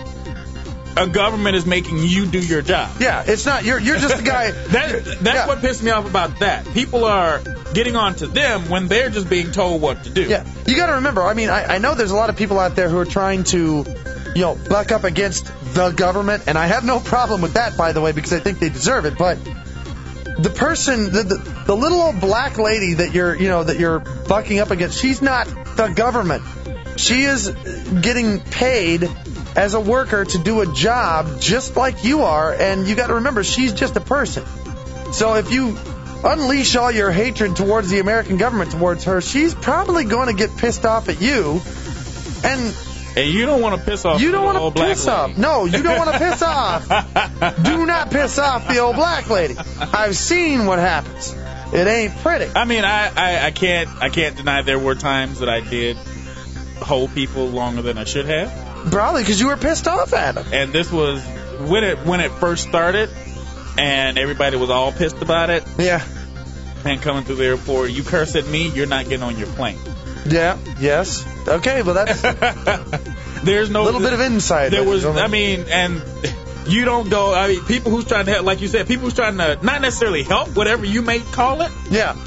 A government is making you do your job. Yeah, it's not. You're you're just the guy. That that's yeah. what pissed me off about that. People are getting on to them when they're just being told what to do. Yeah, you got to remember. I mean, I, I know there's a lot of people out there who are trying to, you know, buck up against the government, and I have no problem with that, by the way, because I think they deserve it. But the person, the the, the little old black lady that you're, you know, that you're bucking up against, she's not the government. She is getting paid as a worker to do a job just like you are, and you got to remember, she's just a person. So if you unleash all your hatred towards the American government towards her, she's probably going to get pissed off at you, and And you don't want to piss off you don't the want old to black piss lady. off. No, you don't want to piss off. Do not piss off the old black lady. I've seen what happens. It ain't pretty. I mean, I, I, I can't I can't deny there were times that I did hold people longer than I should have. Probably because you were pissed off at him. And this was when it when it first started, and everybody was all pissed about it. Yeah. And coming through the airport, you curse at me, you're not getting on your plane. Yeah. Yes. Okay. Well, that's There's no a little bit of insight. There was, ladies and I mean, and you don't go. I mean, people who's trying to help, like you said, people who's trying to not necessarily help, whatever you may call it. Yeah.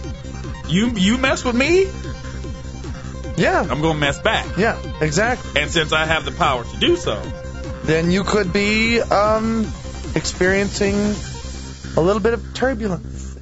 You you mess with me, Yeah. I'm gonna mess back. Yeah. Exactly. And since I have the power to do so, Then you could be um, experiencing a little bit of turbulence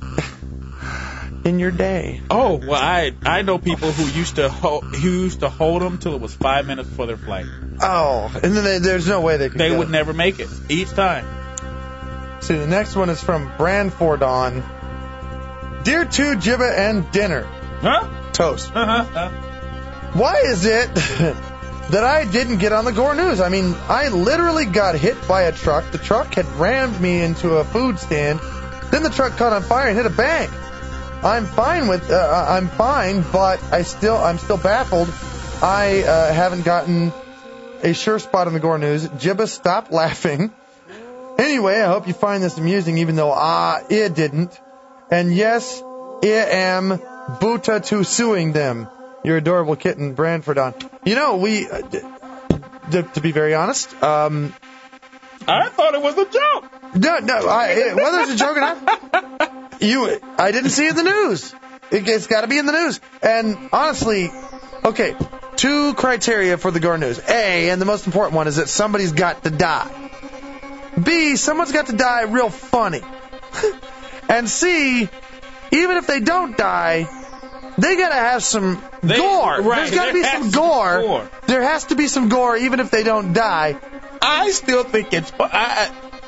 in your day. oh well, I I know people who used to ho- who used to hold them till it was five minutes before their flight. Oh, and then they, there's no way they could. They get would it. never make it each time. See, the next one is from Branford on. Dear to Jibba and Dinner. Huh? Toast. Uh-huh. Why is it that I didn't get on the Gore News? I mean, I literally got hit by a truck. The truck had rammed me into a food stand. Then the truck caught on fire and hit a bank. I'm fine with, uh, I'm fine, but I still, I'm still baffled. I uh, haven't gotten a sure spot on the Gore News. Jibba, stop laughing. Anyway, I hope you find this amusing, even though ah, it didn't. And yes, I am Buta to suing them. Your adorable kitten, Branford on. You know, we, uh, d- d- to be very honest, um, I thought it was a joke. no, no, I, whether it's a joke or not, you, I didn't see it in the news. It, it's got to be in the news. And honestly, okay, two criteria for the Gore News. A, and the most important one, is that somebody's got to die. B, someone's got to die real funny. And C, even if they don't die, they gotta have some They- gore. right, There's gotta there be has some to be gore. gore. There has to be some gore, even if they don't die. I still think it's. fu- I,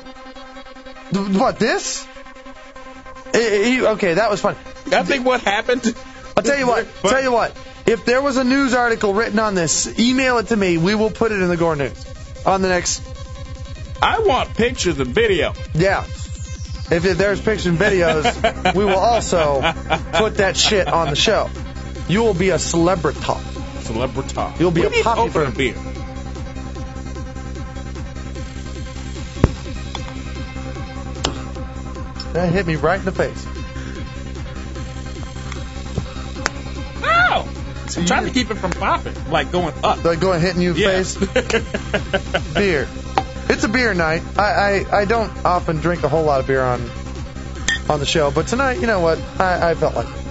Th- What, this? Eh, eh, he- Okay, that was funny. I, I think what happened. I'll tell you what. Tell you what. If there was a news article written on this, email it to me. We will put it in the Gore News on the next. I want pictures and video. Yeah. If there's pictures and videos, we will also put that shit on the show. You will be a celebrity. Celebrity. You'll be we a need to poppy open for a beer. That hit me right in the face. I'm trying to keep it from popping, like going up. Like going hitting you in the Yeah. face? Beer. It's a beer night. I, I, I don't often drink a whole lot of beer on on the show, but tonight, you know what? I, I felt like it.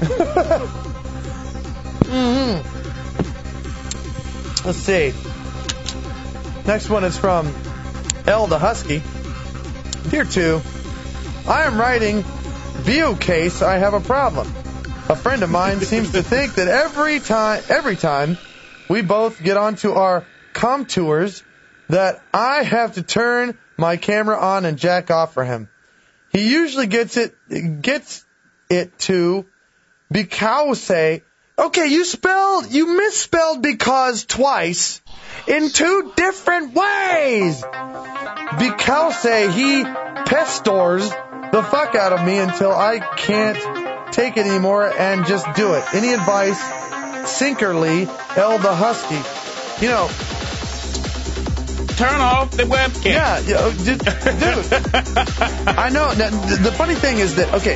mm-hmm. Let's see. Next one is from L the Husky. Dear two, I am writing view case. I have a problem. A friend of mine seems to think that every time, every time we both get onto our com tours, that I have to turn my camera on and jack off for him. He usually gets it, gets it to because. Okay, you spelled, you misspelled because twice in two different ways. Because he pestors the fuck out of me until I can't take it anymore and just do it. Any advice? Sincerely, L the Husky. You know, turn off the webcam. Yeah, yeah dude. I know. The funny thing is that, okay,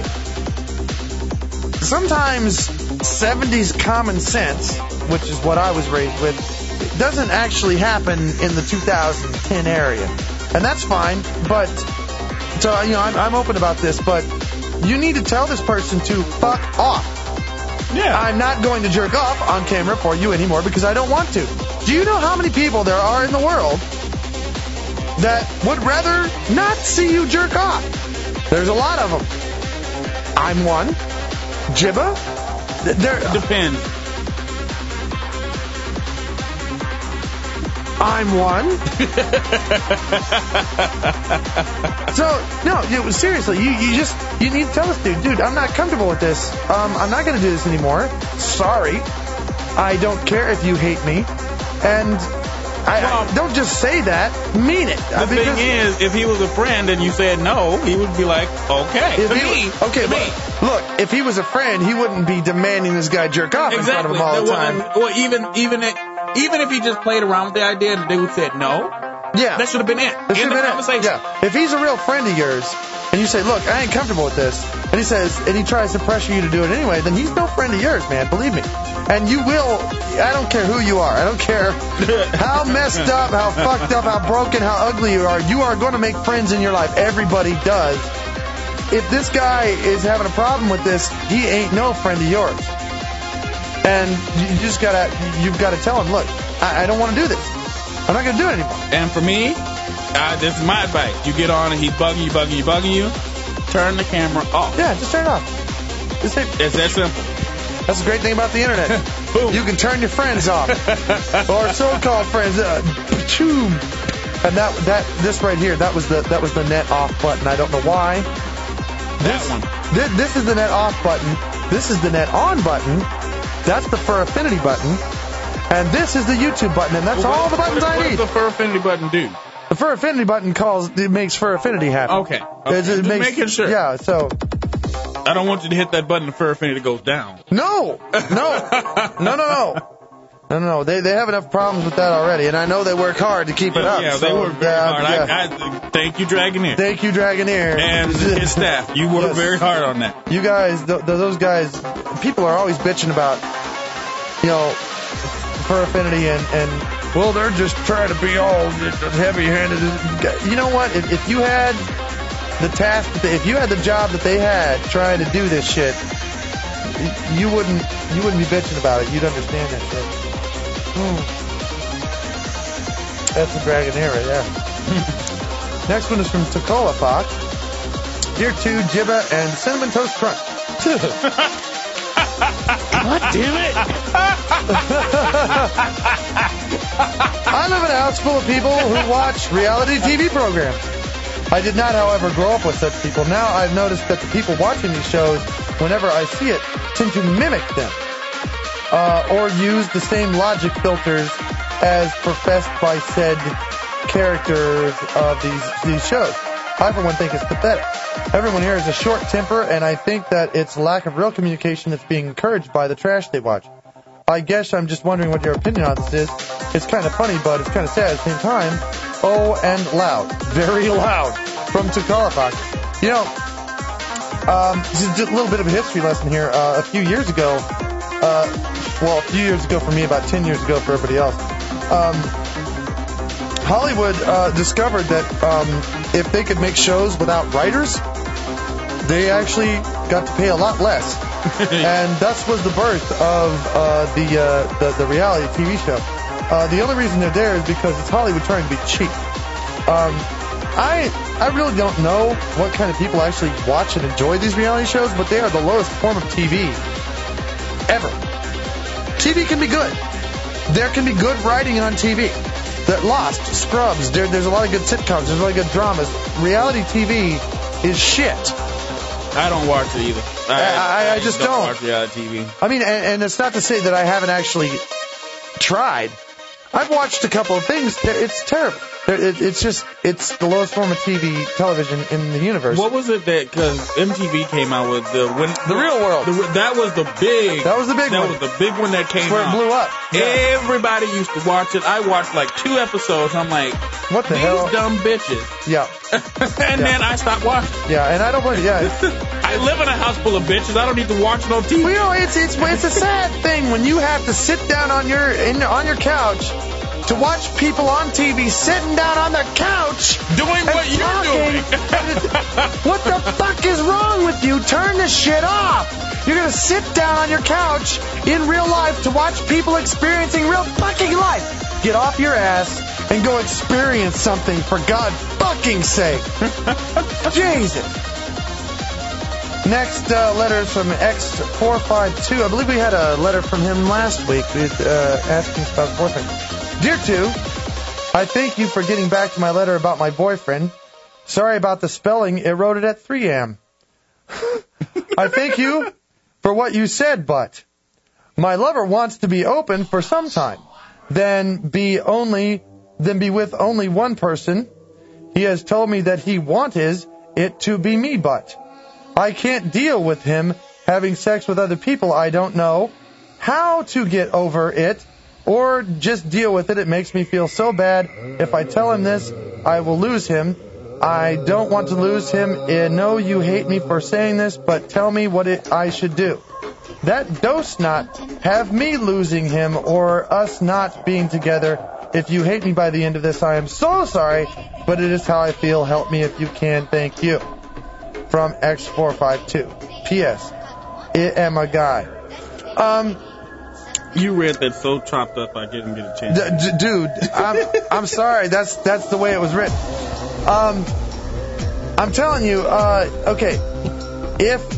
sometimes seventies common sense, which is what I was raised with, it doesn't actually happen in the two thousand ten area. And that's fine, but, so, you know, I'm, I'm open about this, but you need to tell this person to fuck off. Yeah. I'm not going to jerk off on camera for you anymore because I don't want to. Do you know how many people there are in the world that would rather not see you jerk off? There's a lot of them. I'm one. Jibba? There depends. I'm one. So, no, you, seriously, you, you just, you need to tell this dude, dude, I'm not comfortable with this. Um, I'm not going to do this anymore. Sorry. I don't care if you hate me. And I, well, I don't just say that, mean it. The thing is, if he was a friend and you said no, he would be like, okay. If to he, me, okay, to look, me. look, if he was a friend, he wouldn't be demanding this guy jerk off Exactly. in front of him all the time. Well, well, even, even, it, even if he just played around with the idea that they would say no, yeah, that should have been it. That in should the have been conversation. it. Yeah. If he's a real friend of yours, and you say, look, I ain't comfortable with this, and he says, and he tries to pressure you to do it anyway, then he's no friend of yours, man, believe me. And you will, I don't care who you are, I don't care how messed up, how fucked up, how broken, how ugly you are, you are going to make friends in your life. Everybody does. If this guy is having a problem with this, he ain't no friend of yours. And you just gotta, you've got to tell him, look, I, I don't want to do this. I'm not going to do it anymore. And for me, uh, this is my advice. You get on and he's bugging you, bugging you, bugging you, turn the camera off. Yeah, just turn it off. Just say, it's that simple. That's the great thing about the internet. You can turn your friends off, or so-called friends. Uh, boom. And that that this right here, that was the that was the net off button. I don't know why. That This, one. This, this is the net off button. This is the net on button. That's the Fur Affinity button. And this is the YouTube button, and that's Well, all the what- buttons what, I what need. does the Fur Affinity button do? The Fur Affinity button calls it makes Fur Affinity happen. Okay. okay. It, it Just makes, making sure. Yeah. So. I don't want you to hit that button. The Fur Affinity goes down. No, no, no, no, no, no, no, no. They they have enough problems with that already, and I know they work hard to keep it up. Yeah, so, they work very yeah, hard. yeah. I, I, thank you, Dragoneer. Thank you, Dragoneer, and his staff. You work Yes. very hard on that. You guys, th- th- those guys, people are always bitching about, you know, Fur Affinity and and well, they're just trying to be all heavy-handed. You know what? If, if you had the task, that they, if you had the job that they had trying to do this shit, you wouldn't you wouldn't be bitching about it. You'd understand that shit. Hmm. That's a Dragonair right there. Next one is from Tocola Fox. Dear two, Jibba and Cinnamon Toast Crunch. God damn it! I live in a house full of people who watch reality T V programs. I did not, however, grow up with such people. Now I've noticed that the people watching these shows, whenever I see it, tend to mimic them uh, or use the same logic filters as professed by said characters of these these shows. I, for one, think it's pathetic. Everyone here has a short temper, and I think that it's lack of real communication that's being encouraged by the trash they watch. I guess I'm just wondering what your opinion on this is. It's kind of funny, but it's kind of sad at the same time. Oh, and loud. Very loud. From Tocola Fox. You know, um, just a little bit of a history lesson here. Uh, a few years ago, uh, well, a few years ago for me, about ten years ago for everybody else, um, Hollywood uh, discovered that um, if they could make shows without writers, they actually got to pay a lot less. And thus was the birth of uh, the, uh, the the reality T V show. Uh, the only reason they're there is because it's Hollywood trying to be cheap. Um, I I really don't know what kind of people actually watch and enjoy these reality shows, but they are the lowest form of T V ever. T V can be good. There can be good writing on T V. That Lost, Scrubs, there, there's a lot of good sitcoms, there's a lot of good dramas. Reality T V is shit. I don't watch it either. I, I, I, I just don't, don't. watch reality T V. I mean, and, and it's not to say that I haven't actually tried. I've watched a couple of things. It's terrible. It, it's just, it's the lowest form of T V television in the universe. What was it that, because M T V came out with the... When, the Real World. The, that was the big... That was the big that one. That was the big one that came That's where out. it blew up. Yeah. Everybody used to watch it. I watched like two episodes. I'm like, what the these hell? dumb bitches. Yeah. and yeah. then I stopped watching. Yeah, and I don't blame you. Yeah. I live in a house full of bitches. I don't need to watch no T V. Well, you know, it's it's it's a sad thing when you have to sit down on your in on your couch to watch people on T V sitting down on their couch doing what you're talking. doing. What the fuck is wrong with you? Turn this shit off. You're gonna sit down on your couch in real life to watch people experiencing real fucking life. Get off your ass and go experience something, for God fucking sake. Jesus. Next uh, letter is from X four five two. I believe we had a letter from him last week uh, asking about his boyfriend. Dear two, I thank you for getting back to my letter about my boyfriend. Sorry about the spelling. It wrote it at three a.m. I thank you for what you said, but my lover wants to be open for some time, then be only, then be with only one person. He has told me that he wanted it to be me, but I can't deal with him having sex with other people. I don't know how to get over it or just deal with it. It makes me feel so bad. If I tell him this, I will lose him. I don't want to lose him. I know you hate me for saying this, but tell me what it, I should do. That does not have me losing him or us not being together. If you hate me by the end of this, I am so sorry, but it is how I feel. Help me if you can. Thank you. From X four five two. P S. I am a guy. Um... You read that so chopped up, I didn't get a chance. D- d- dude, I'm I'm sorry. That's that's the way it was written. Um, I'm telling you. Uh, okay, if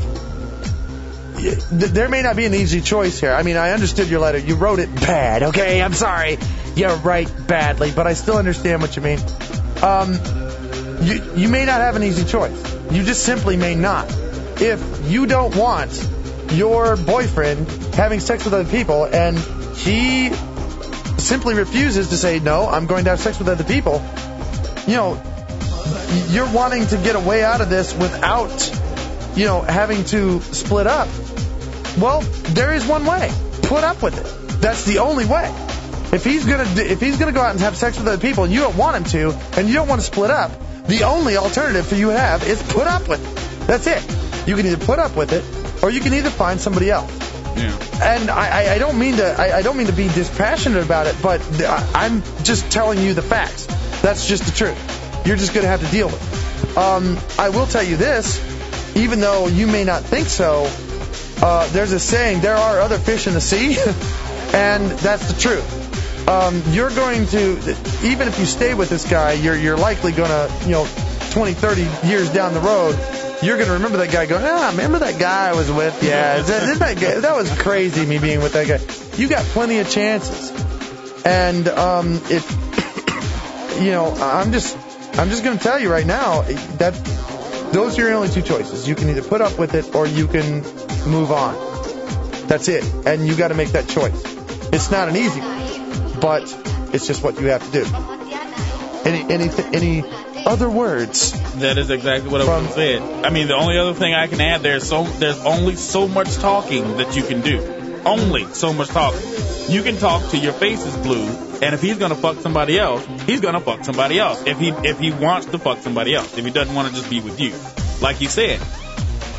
th- there may not be an easy choice here. I mean, I understood your letter. You wrote it bad. Okay, I'm sorry. You write badly, but I still understand what you mean. Um, you you may not have an easy choice. You just simply may not. If you don't want your boyfriend having sex with other people, and he simply refuses to say, no, I'm going to have sex with other people, you know, you're wanting to get a way out of this without, you know, having to split up. Well, there is one way. Put up with it. That's the only way. If he's gonna if he's gonna go out and have sex with other people, and you don't want him to, and you don't want to split up, the only alternative for you to have is put up with it. That's it. You can either put up with it, or you can either find somebody else. Yeah. And I, I don't mean to I, I don't mean to be dispassionate about it, but I'm just telling you the facts. That's just the truth. You're just going to have to deal with it. Um, I will tell you this, even though you may not think so, uh, there's a saying, there are other fish in the sea, and that's the truth. Um, you're going to, even if you stay with this guy, you're you're likely going to, you know, twenty, thirty years down the road, you're going to remember that guy going, ah, remember that guy I was with? Yeah, that, that, guy, that was crazy, me being with that guy. You got plenty of chances. And um, if, you know, I'm just I'm just going to tell you right now that those are your only two choices. You can either put up with it or you can move on. That's it. And you got to make that choice. It's not an easy one, but it's just what you have to do. Any, any, any other words? That is exactly what I was saying. I mean, the only other thing I can add, there's so there's only so much talking that you can do. Only so much talking. You can talk till your face is blue, and if he's gonna fuck somebody else, he's gonna fuck somebody else. If he if he wants to fuck somebody else, if he doesn't want to just be with you, like you said.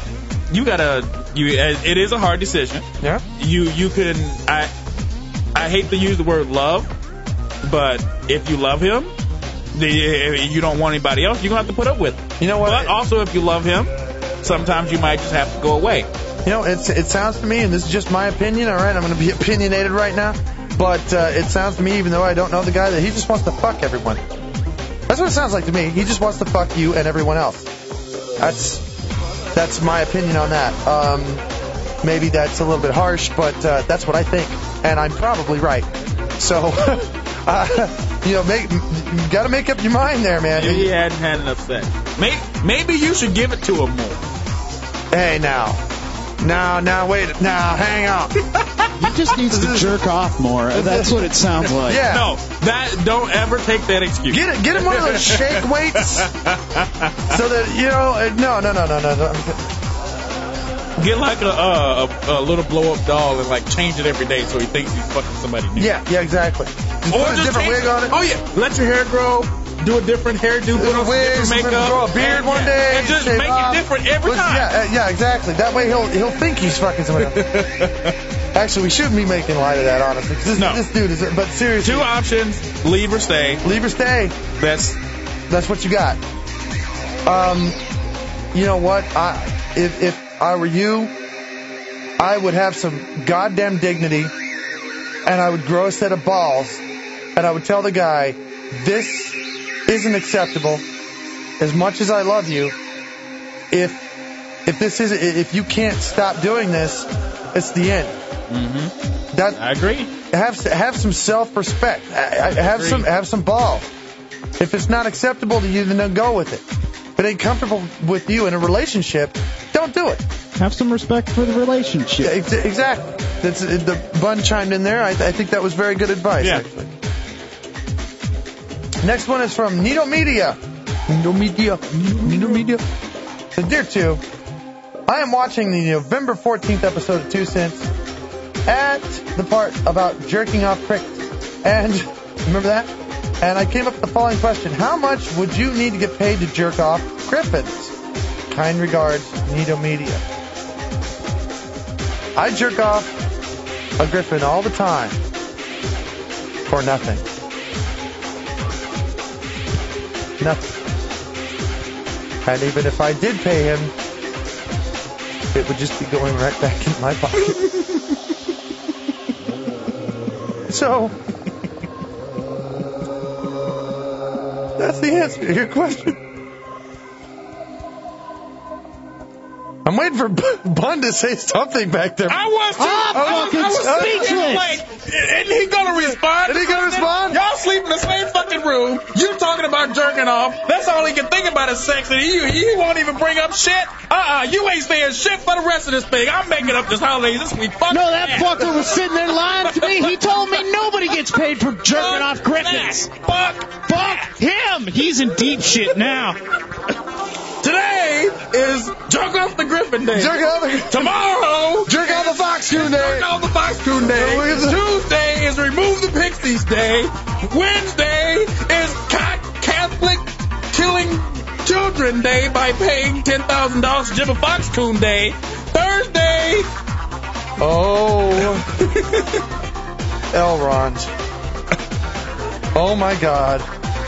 you gotta. You. It is a hard decision. Yeah. You. You can. I. I hate to use the word love, but if you love him, the, you don't want anybody else. You're gonna have to put up with it. You know what? But also, if you love him, sometimes you might just have to go away. You know, it's, it sounds to me, and this is just my opinion, all right? I'm going to be opinionated right now. But uh, it sounds to me, even though I don't know the guy, that he just wants to fuck everyone. That's what it sounds like to me. He just wants to fuck you and everyone else. That's that's my opinion on that. Um, maybe that's a little bit harsh, but uh, that's what I think. And I'm probably right. So, uh, you know, make, you got to make up your mind there, man. He hadn't had enough sex. Maybe, maybe you should give it to him more. Hey, now. Now, now, wait. Now, hang on. He just needs to jerk off more. That's what it sounds like. Yeah. No, that don't ever take that excuse. Get it, get him one of those shake weights, so that you know. uh, No, no, no, no, no. no. Get like a, uh, a a little blow up doll and like change it every day so he thinks he's fucking somebody new. Yeah, yeah, exactly. Just Or put a just different change wig on it. Oh yeah, let your hair grow. Do a different hairdo, put on some Wigs, different makeup, grow a beard and, one yeah, day, and just shave make off. it different every But, time. Yeah, uh, yeah, exactly. That way he'll he'll think he's fucking somebody else. Actually, we shouldn't be making light of that, honestly. 'Cause This, No. this dude is. But seriously, Two options: leave or stay. leave or stay. That's That's what you got. Um, you know what? I if if I were you, I would have some goddamn dignity, and I would grow a set of balls, and I would tell the guy, this isn't acceptable. As much as I love you, if if this is if you can't stop doing this, it's the end. mm-hmm. That I agree. have have some self-respect. I- I- Have some have some balls. If it's not acceptable to you, then don't go with it. If it ain't comfortable with you in a relationship, don't do it. Have some respect for the Yeah, relationship. ex- exactly. That's, uh, the Bun chimed in there. I, I think that was very good advice. Yeah. Actually. Next one is from Nito Media. Nito Media. Nito Media. So, dear two, I am watching the November fourteenth episode of Two Cents at the part about jerking off crickets. And, remember that? And I came up with the following question. How much would you need to get paid to jerk off griffins? Kind regards, Nito Media. I jerk off a griffin all the time for nothing. Nothing. And even if I did pay him, it would just be going right back in my pocket. So, that's the answer to your question. I'm waiting for B- Bun to say something back there. I was too. I'm I was, I was fucking speechless. speechless. Like, isn't he gonna respond? Is he gonna respond? Y'all sleep in the same fucking room. You talking about jerking off? That's all he can think about is sex, and he he won't even bring up shit. Uh-uh, you ain't saying shit for the rest of this thing. I'm making up this holiday this week. Fuck No, that that. fucker was sitting there lying to me. He told me nobody gets paid for jerking off griffins. Fuck. Fuck him. He's in deep shit now. Today is jerk off the Griffin Day. Jerk off the, Tomorrow, jerk off the Fox Coon Day. jerk off the Fox Coon Day. Oh, is it? Tuesday is remove the Pixies Day. Wednesday is ca- Catholic killing children day by paying ten thousand dollars to Jim a Fox Coon Day. Thursday, Oh. Elrond. Oh my God.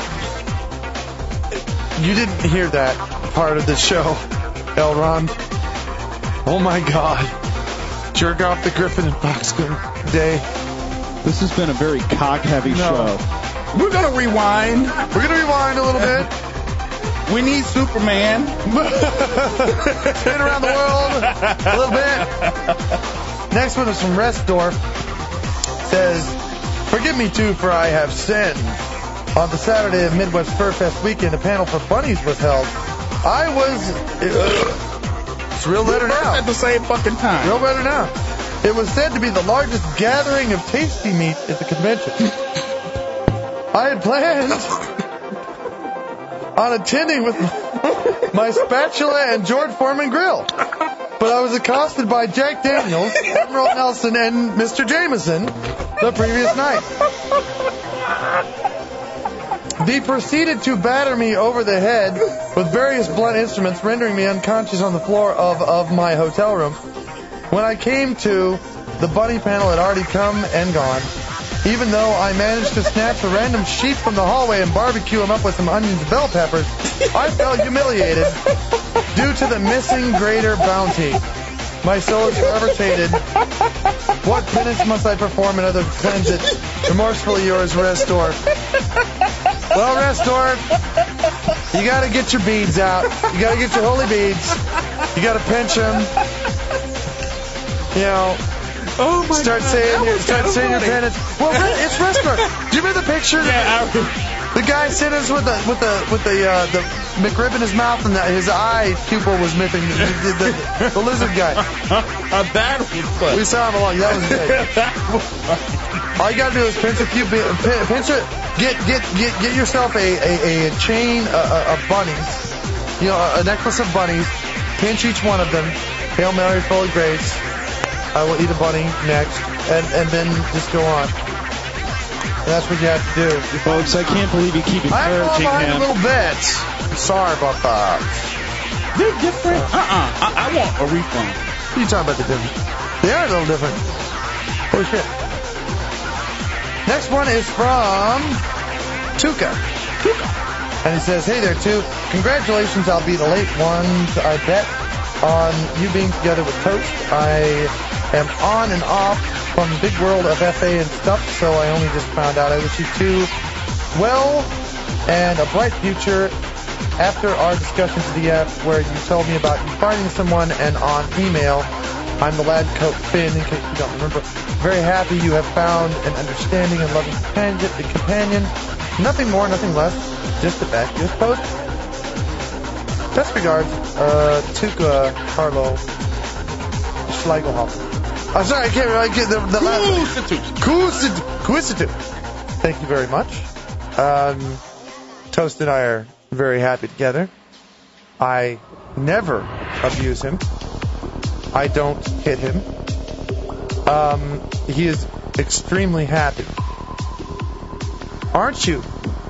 You didn't hear that part of the show, Elrond. Oh my God. Jerk off the Griffin and Fox Coon Day. This has been a very cock-heavy No. show. we're gonna rewind. We're gonna rewind a little bit. We need Superman. Spin around the world a little bit. Next one is from Restdorf. Says, forgive me too, for I have sinned. On the Saturday of Midwest Fur Fest weekend, a panel for bunnies was held. I was... It's real letter now. At the same fucking time. Real better now. It was said to be the largest gathering of tasty meat at the convention. I had planned on attending with my spatula and George Foreman grill, but I was accosted by Jack Daniels, Emerald Nelson, and Mister Jameson the previous night. They proceeded to batter me over the head with various blunt instruments, rendering me unconscious on the floor of, of my hotel room. When I came to, the bunny panel had already come and gone. Even though I managed to snatch a random sheep from the hallway and barbecue him up with some onions and bell peppers, I felt humiliated due to the missing greater bounty. My soul is forever tainted. What penance must I perform in order to cleanse it? Remorsefully yours, Restorf. Well, Restorf, you gotta get your beads out. You gotta get your holy beads. You gotta pinch them. You know, Oh my start God. saying That your, was start kinda saying your funny. penance. Well, it's Restorf. Do you remember the picture? Yeah, The, the guy sitting us with the with the with the uh, the McRib in his mouth and the, his eye pupil was missing. The, the, the, the lizard guy. Uh, that was funny. We saw him along. That was good. All you gotta do is pinch a few, bi- pin- pinch it, get get get get yourself a a, a chain uh, uh, of bunnies, you know, a, a necklace of bunnies. Pinch each one of them. Hail Mary, full of grace. I will eat a bunny next, and and then just go on. And that's what you have to do. Folks, I can't believe you keep I'm falling encouraging behind a him. little bit. Sorry about that. They're different. Uh-uh. I, I want a refund. What are you talking about the difference? They are a little different. Holy shit. Next one is from Tuca. Tuca. And he says, hey there, too. Congratulations, I'll be the late ones, I bet, on you being together with Toast. I am on and off from the big world of F A and stuff, so I only just found out. I wish you two well and a bright future. After our discussion to the F, where you told me about you finding someone, and on email, I'm the lad coat Finn, in case you don't remember. Very happy you have found an understanding and loving companion. companion. Nothing more, nothing less. Just a back to post. Best regards, uh, Tuca Carlo Schleigelhoff. I'm sorry, I can't really get the, the last Kusitu. Thank you very much. Um, Toast and I are very happy together. I never abuse him. I don't hit him. Um, he is extremely happy. Aren't you,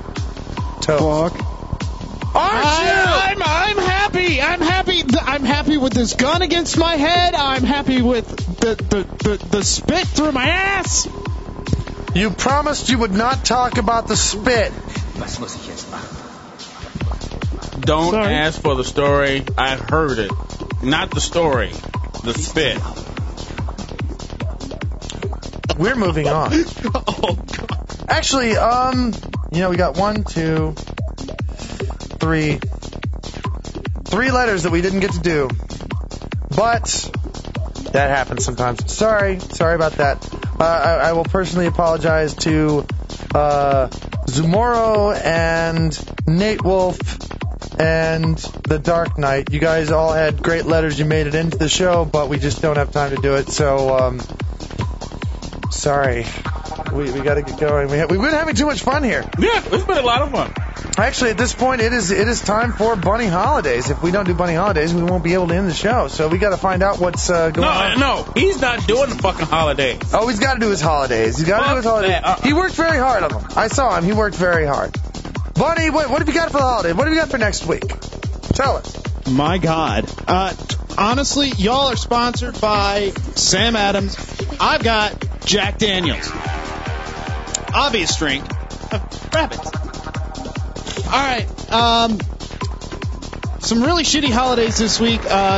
Toast? Fuck. Aren't you? I'm, I'm happy. I'm happy. I'm happy with this gun against my head. I'm happy with the, the, the, the spit through my ass. You promised you would not talk about the spit. Don't Sorry. ask for the story. I heard it. Not the story. The spit. We're moving on. Oh, God. Actually, um, you know, we got one, two, three, three letters that we didn't get to do. But that happens sometimes. Sorry, sorry about that. Uh, I, I will personally apologize to uh, Zumoro and Nate Wolf and The Dark Knight. You guys all had great letters. You made it into the show, but we just don't have time to do it. So, um, sorry. We we got to get going. We ha- we've been having too much fun here. Yeah, it's been a lot of fun. Actually, at this point, it is it is time for Bunny Holidays. If we don't do Bunny Holidays, we won't be able to end the show. So we got to find out what's uh, going No, on. no, he's not doing the fucking holiday. Oh, he's got to do his holidays. He's got to do his Fuck holidays. that. Uh-uh. He worked very hard on them. I saw him. He worked very hard. Bunny, what, what have you got for the holiday? What have you got for next week? Tell us. My God. Uh, honestly, y'all are sponsored by Sam Adams. I've got Jack Daniels. Obvious drink of rabbits. All right. Um, some really shitty holidays this week. Uh,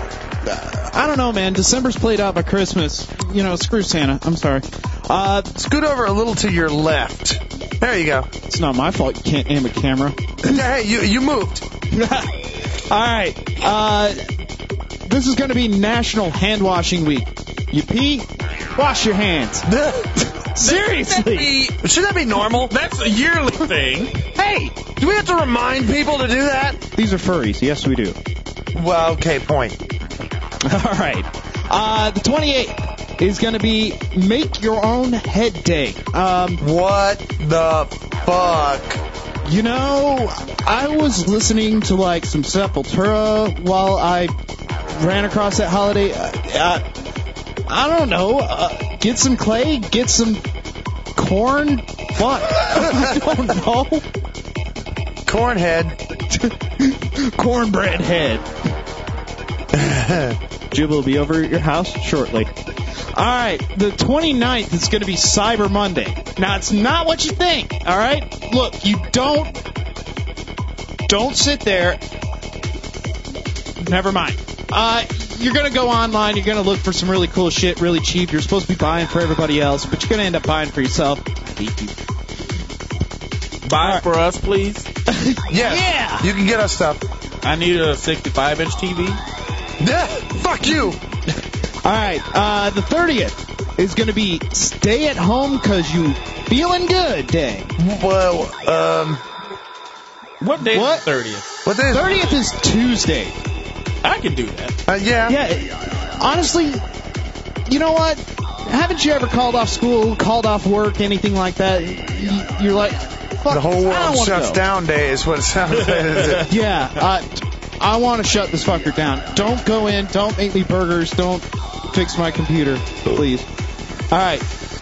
I don't know, man. December's played out by Christmas. You know, screw Santa. I'm sorry. Uh, Scoot over a little to your left. There you go. it's not my fault you can't aim a camera. Hey, you you moved. All right. Uh, this is going to be National Hand Washing Week. You pee, wash your hands. Seriously. Should that be normal? That's a yearly thing. Hey, Do we have to remind people to do that? these are furries. Yes, we do. Well, okay, point. All right. Uh, the twenty-eighth is going to be Make Your Own Head Day. Um, What the fuck? you know, I was listening to like some Sepultura while I ran across that holiday. Uh, uh, I don't know. Uh, get some clay, get some corn. Fuck. I don't know. Cornhead. Cornbread head. Jibba will be over at your house shortly. All right, the twenty-ninth is going to be Cyber Monday. Now, it's not what you think, all right? Look, you don't, don't sit there. Never mind. Uh, you're going to go online, you're going to look for some really cool shit, really cheap. You're supposed to be buying for everybody else, but you're going to end up buying for yourself. I hate you. Buy for us, please. Yes. Yeah. You can get us stuff. I need a sixty-five inch T V. Yeah, fuck you. All right, uh, the thirtieth is going to be Stay at Home Because You Feeling Good Day. Well, um, What day What? is the thirtieth? what day is thirtieth is Tuesday. I can do that. Uh, yeah. Yeah, honestly, you know what? Haven't you ever called off school, called off work, anything like that? Y- You're like, fuck, The whole I don't world wanna shuts go. down day is what it sounds like. Yeah, uh, I want to shut this fucker down. Don't go in. Don't make me burgers. Don't fix my computer, please. All right.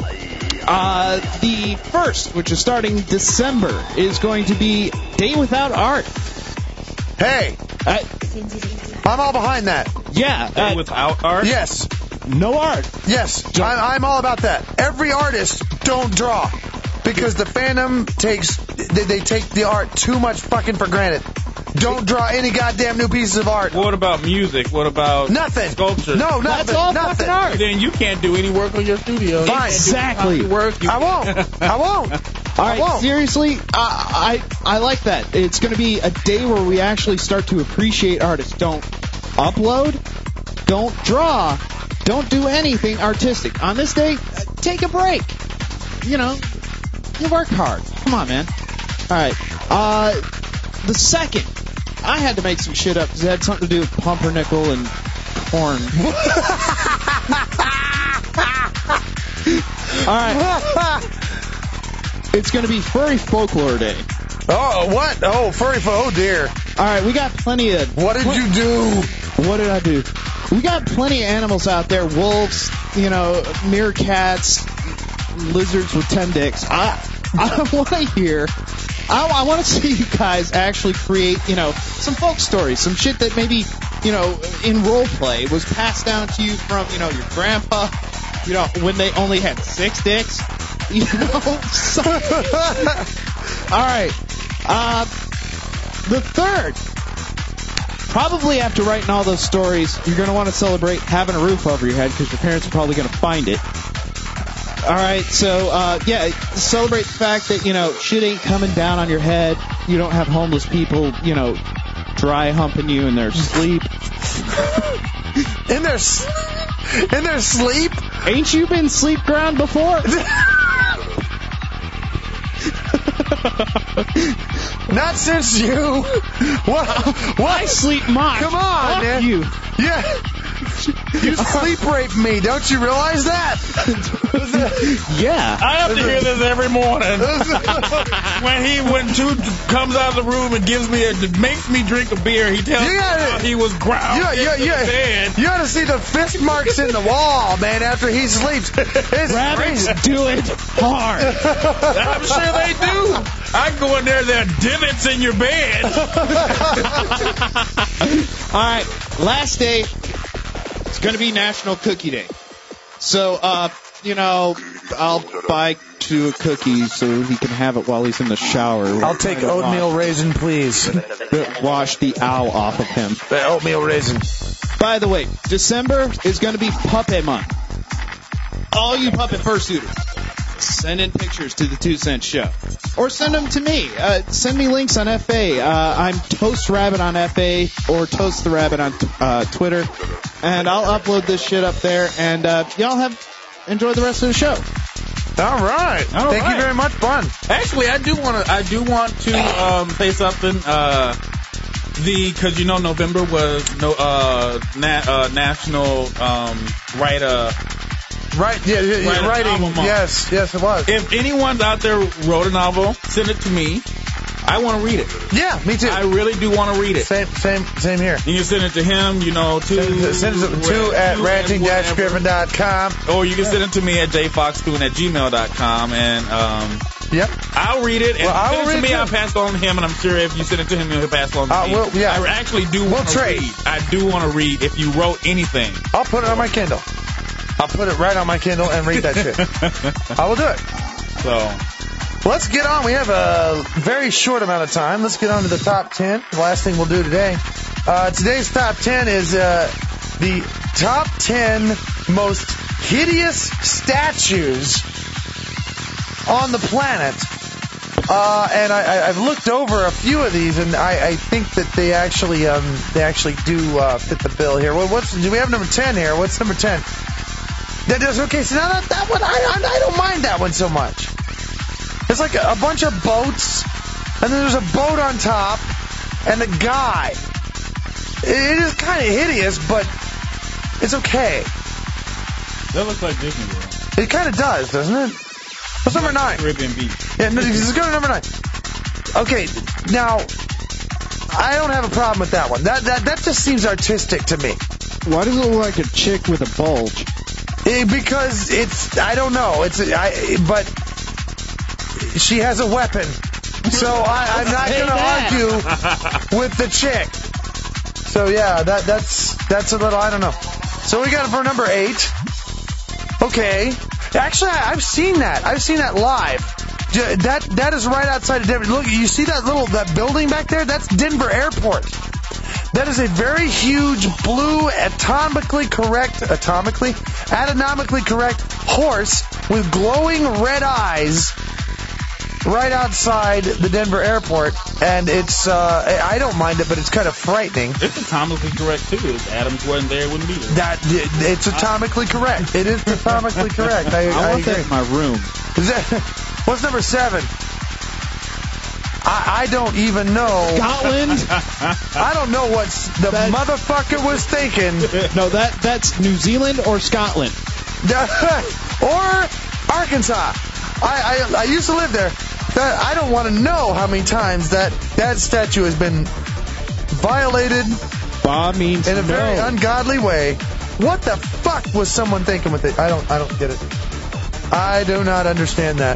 Uh, the first, which is starting December, is going to be Day Without Art. Hey, Uh, I'm all behind that. yeah, Day uh, without art? Yes. no art. Yes, I'm, I'm all about that. Every artist don't draw because the fandom takes they, they take the art too much fucking for granted. Don't draw any goddamn new pieces of art. What about music? What about Nothing. sculpture? No, nothing. That's all nothing. fucking art. Then you can't do any work on your studio. Fine. Exactly. You work. You I won't. I won't. All right, won't. seriously, I, I I like that. It's going to be a day where we actually start to appreciate artists. Don't upload, don't draw, don't do anything artistic. On this day, take a break. You know, you worked hard. Come on, man. All right. Uh, the second, I had to make some shit up because it had something to do with pumpernickel and corn. All right. It's going to be Furry Folklore Day. Oh, what? Oh, furry fo. Oh, dear. All right, we got plenty of... What did you do? What did I do? We got plenty of animals out there. Wolves, you know, meerkats, lizards with ten dicks. I, I want to hear... I, I want to see you guys actually create, you know, some folk stories, some shit that maybe, you know, in role play was passed down to you from, you know, your grandpa, you know, when they only had six dicks. You know, so, all right. Uh, the third, probably after writing all those stories, you're going to want to celebrate having a roof over your head because your parents are probably going to find it. All right, so uh, yeah, celebrate the fact that you know shit ain't coming down on your head. You don't have homeless people, you know, dry humping you in their sleep. In their s- in their sleep? Ain't you been sleep ground before? Not since you. What? What? I sleep mock. Come on, Fuck man. you. Yeah. You sleep raped me. Don't you realize that? Yeah. I have to hear this every morning. when he when Toot comes out of the room and gives me a makes me drink a beer, he tells me Yeah. how he was ground Yeah, yeah, in the yeah. bed. You ought to see the fist marks in the wall, man, after he sleeps. It's Rabbits crazy. do it hard. I'm sure they do. I go in there, there are divots in your bed. All right, last day. It's going to be National Cookie Day. So, uh, you know, I'll buy two a cookie so he can have it while he's in the shower. I'll take oatmeal raisin, please. Wash the owl off of him. The oatmeal raisin. By the way, December is going to be Puppet Month. All you puppet fursuiters, send in pictures to the Two Cent Show. Or send them to me. Uh, send me links on F A. Uh, I'm Toast Rabbit on F A or Toast the Rabbit on t- uh, Twitter. And I'll upload this shit up there. And uh, y'all have enjoy the rest of the show. All right. All Thank right. you very much, Bun. Actually, I do want to. I do want to um, say something. Uh, the because you know November was no uh, na- uh national um, writer. Right, yeah, yeah, yeah, Write a writing. novel month. Yes, yes, it was. If anyone's out there wrote a novel, send it to me. I want to read it. Yeah, me too. I really do want to read it. Same, same, same here. You can send it to him, you know, to Send, send it to at ranting dash griffin dot com. Or you can send it to me at j fox spoon at gmail dot com. And um, Yep. I'll read it, and Well, I send will it to read me. it, I'll too. pass it on to him, and I'm sure if you send it to him, he'll pass it on to Uh, me. we'll- yeah. I actually do We'll want to trade. read. I do want to read if you wrote anything. I'll put it on my Kindle. I'll put it right on my Kindle and read that shit. I will do it. So, Let's get on. We have a very short amount of time. Let's get on to the top ten. The last thing we'll do today. Uh, today's top ten is uh, the top ten most hideous statues on the planet. Uh, and I, I, I've looked over a few of these, and I, I think that they actually um, they actually do uh, fit the bill here. Well, what's do we have number ten here? What's number ten? That does okay. So now that, that one, I, I I don't mind that one so much. It's like a, a bunch of boats, and then there's a boat on top, and the guy. It is kind of hideous, but it's okay. that looks like Disney World. It kind of does, doesn't it? What's number nine? Caribbean Beach. Yeah, no, let's go to number nine. Okay, now I don't have a problem with that one. That that that just seems artistic to me. Why does it look like a chick with a bulge? Eh, because it's I don't know. It's I but she has a weapon, so I, I'm not Say going to that. argue with the chick. So yeah, that that's that's a little I don't know. So we got it for number eight. Okay. Actually, I, I've seen that. I've seen that live. J- That that is right outside of Denver. Look, you see that little that building back there? That's Denver Airport. That is a very huge blue, atomically correct, atomically, anatomically correct horse with glowing red eyes right outside the Denver Airport, and it's uh, I don't mind it, but it's kind of frightening. It's atomically correct, too. If Adams wasn't there, it wouldn't be there. That it's atomically correct. It is atomically correct. I, I I want that agree. in my room. Is that, what's number seven? I, I don't even know. Scotland? I don't know what s- the That- motherfucker was thinking. No, that that's New Zealand or Scotland. Or Arkansas. I, I I used to live there. That, I don't want to know how many times that that statue has been violated Bob means in a very no. ungodly way. What the fuck was someone thinking with it? I don't I don't get it. I do not understand that.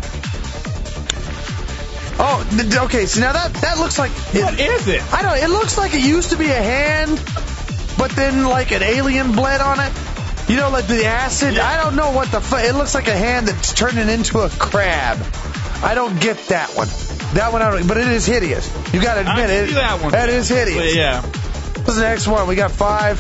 Oh, th- okay. So now that that looks like it, What is it? I don't. It looks like it used to be a hand, but then like an alien bled on it. You know, like the acid. I don't know what the fuck. It looks like a hand that's turning into a crab. I don't get that one. That one I don't. But it is hideous. You got to I admit it. see that one. That is hideous. But yeah. What's the next one? We got five.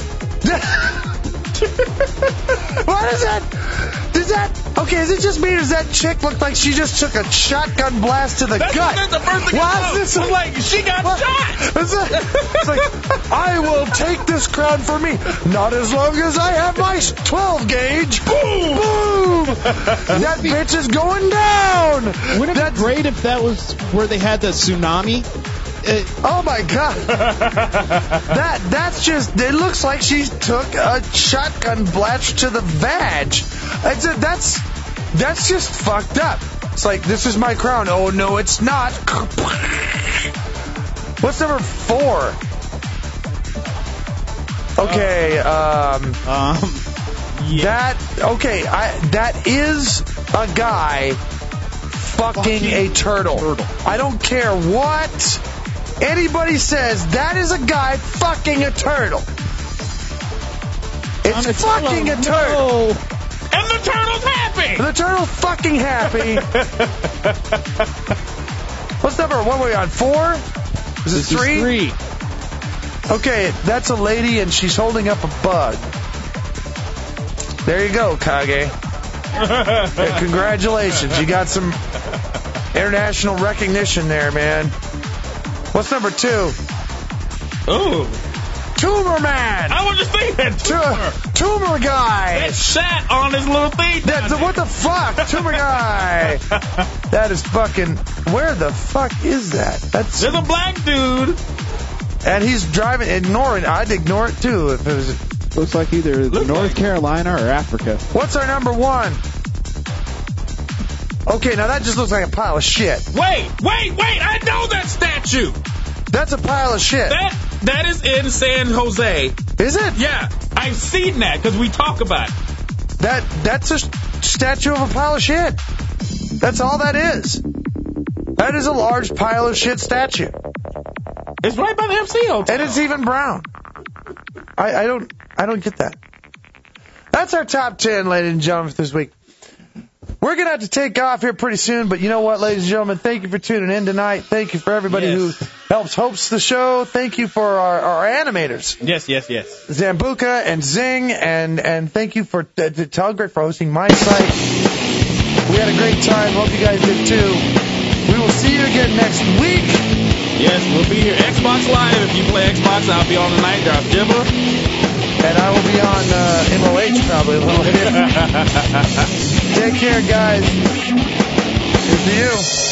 What is that? Does that? Okay, is it just me or does that chick look like she just took a shotgun blast to the That's, gut? that's the first thing Why I is thought. this I'm like, she got What? shot. It's like, it's like, I will take this crown for me. Not as long as I have my twelve gauge. Boom! Boom! That bitch is going down. Wouldn't it That's- be great if that was where they had the tsunami? Uh, Oh my god! That that's just. It looks like she took a shotgun blast to the vag. It's a, that's that's just fucked up. It's like this is my crown. Oh no, it's not. What's number four? Okay, um, um, that okay. I that is a guy fucking, Fucking a turtle. turtle. I don't care what anybody says. That is a guy fucking a turtle. It's Donatello, fucking a turtle. no. And the turtle's happy. The turtle's fucking happy. What's number? What were we on? Four? Is it This is three? three. Okay, that's a lady and she's holding up a bug. There you go, Kage. Yeah, congratulations. You got some international recognition there, man. What's number two? Ooh. Tumor Man! I was just thinking that. Tumor. Tu- tumor Guy! That shat on his little thing. That, down what the fuck? Tumor Guy! That is fucking... Where the fuck is that? That's... there. There's a black dude. And he's driving, ignoring. I'd ignore it too if it was. Looks like either Looks North like- Carolina or Africa. What's our number one? Okay, now that just looks like a pile of shit. Wait, wait, wait! I know that statue. That's a pile of shit. That that is in San Jose. Is it? Yeah, I've seen that because we talk about it. That that's a statue of a pile of shit. That's all that is. That is a large pile of shit statue. It's right by the M C Hotel. And it's even brown. I, I don't I don't get that. That's our top ten, ladies and gentlemen, for this week. We're going to have to take off here pretty soon, but you know what, ladies and gentlemen, thank you for tuning in tonight. Thank you for everybody Yes. who helps host the show. Thank you for our, our animators, Yes, yes, yes. Zambuca and Zing, and, and thank you for uh, to Telegraph for hosting my site. We had a great time. Hope you guys did too. We will see you again next week. Yes, we'll be here. Xbox Live. If you play Xbox, I'll be on tonight. Darth Dibber. And I will be on uh, M O H probably a little bit. Take care, guys. Good for you.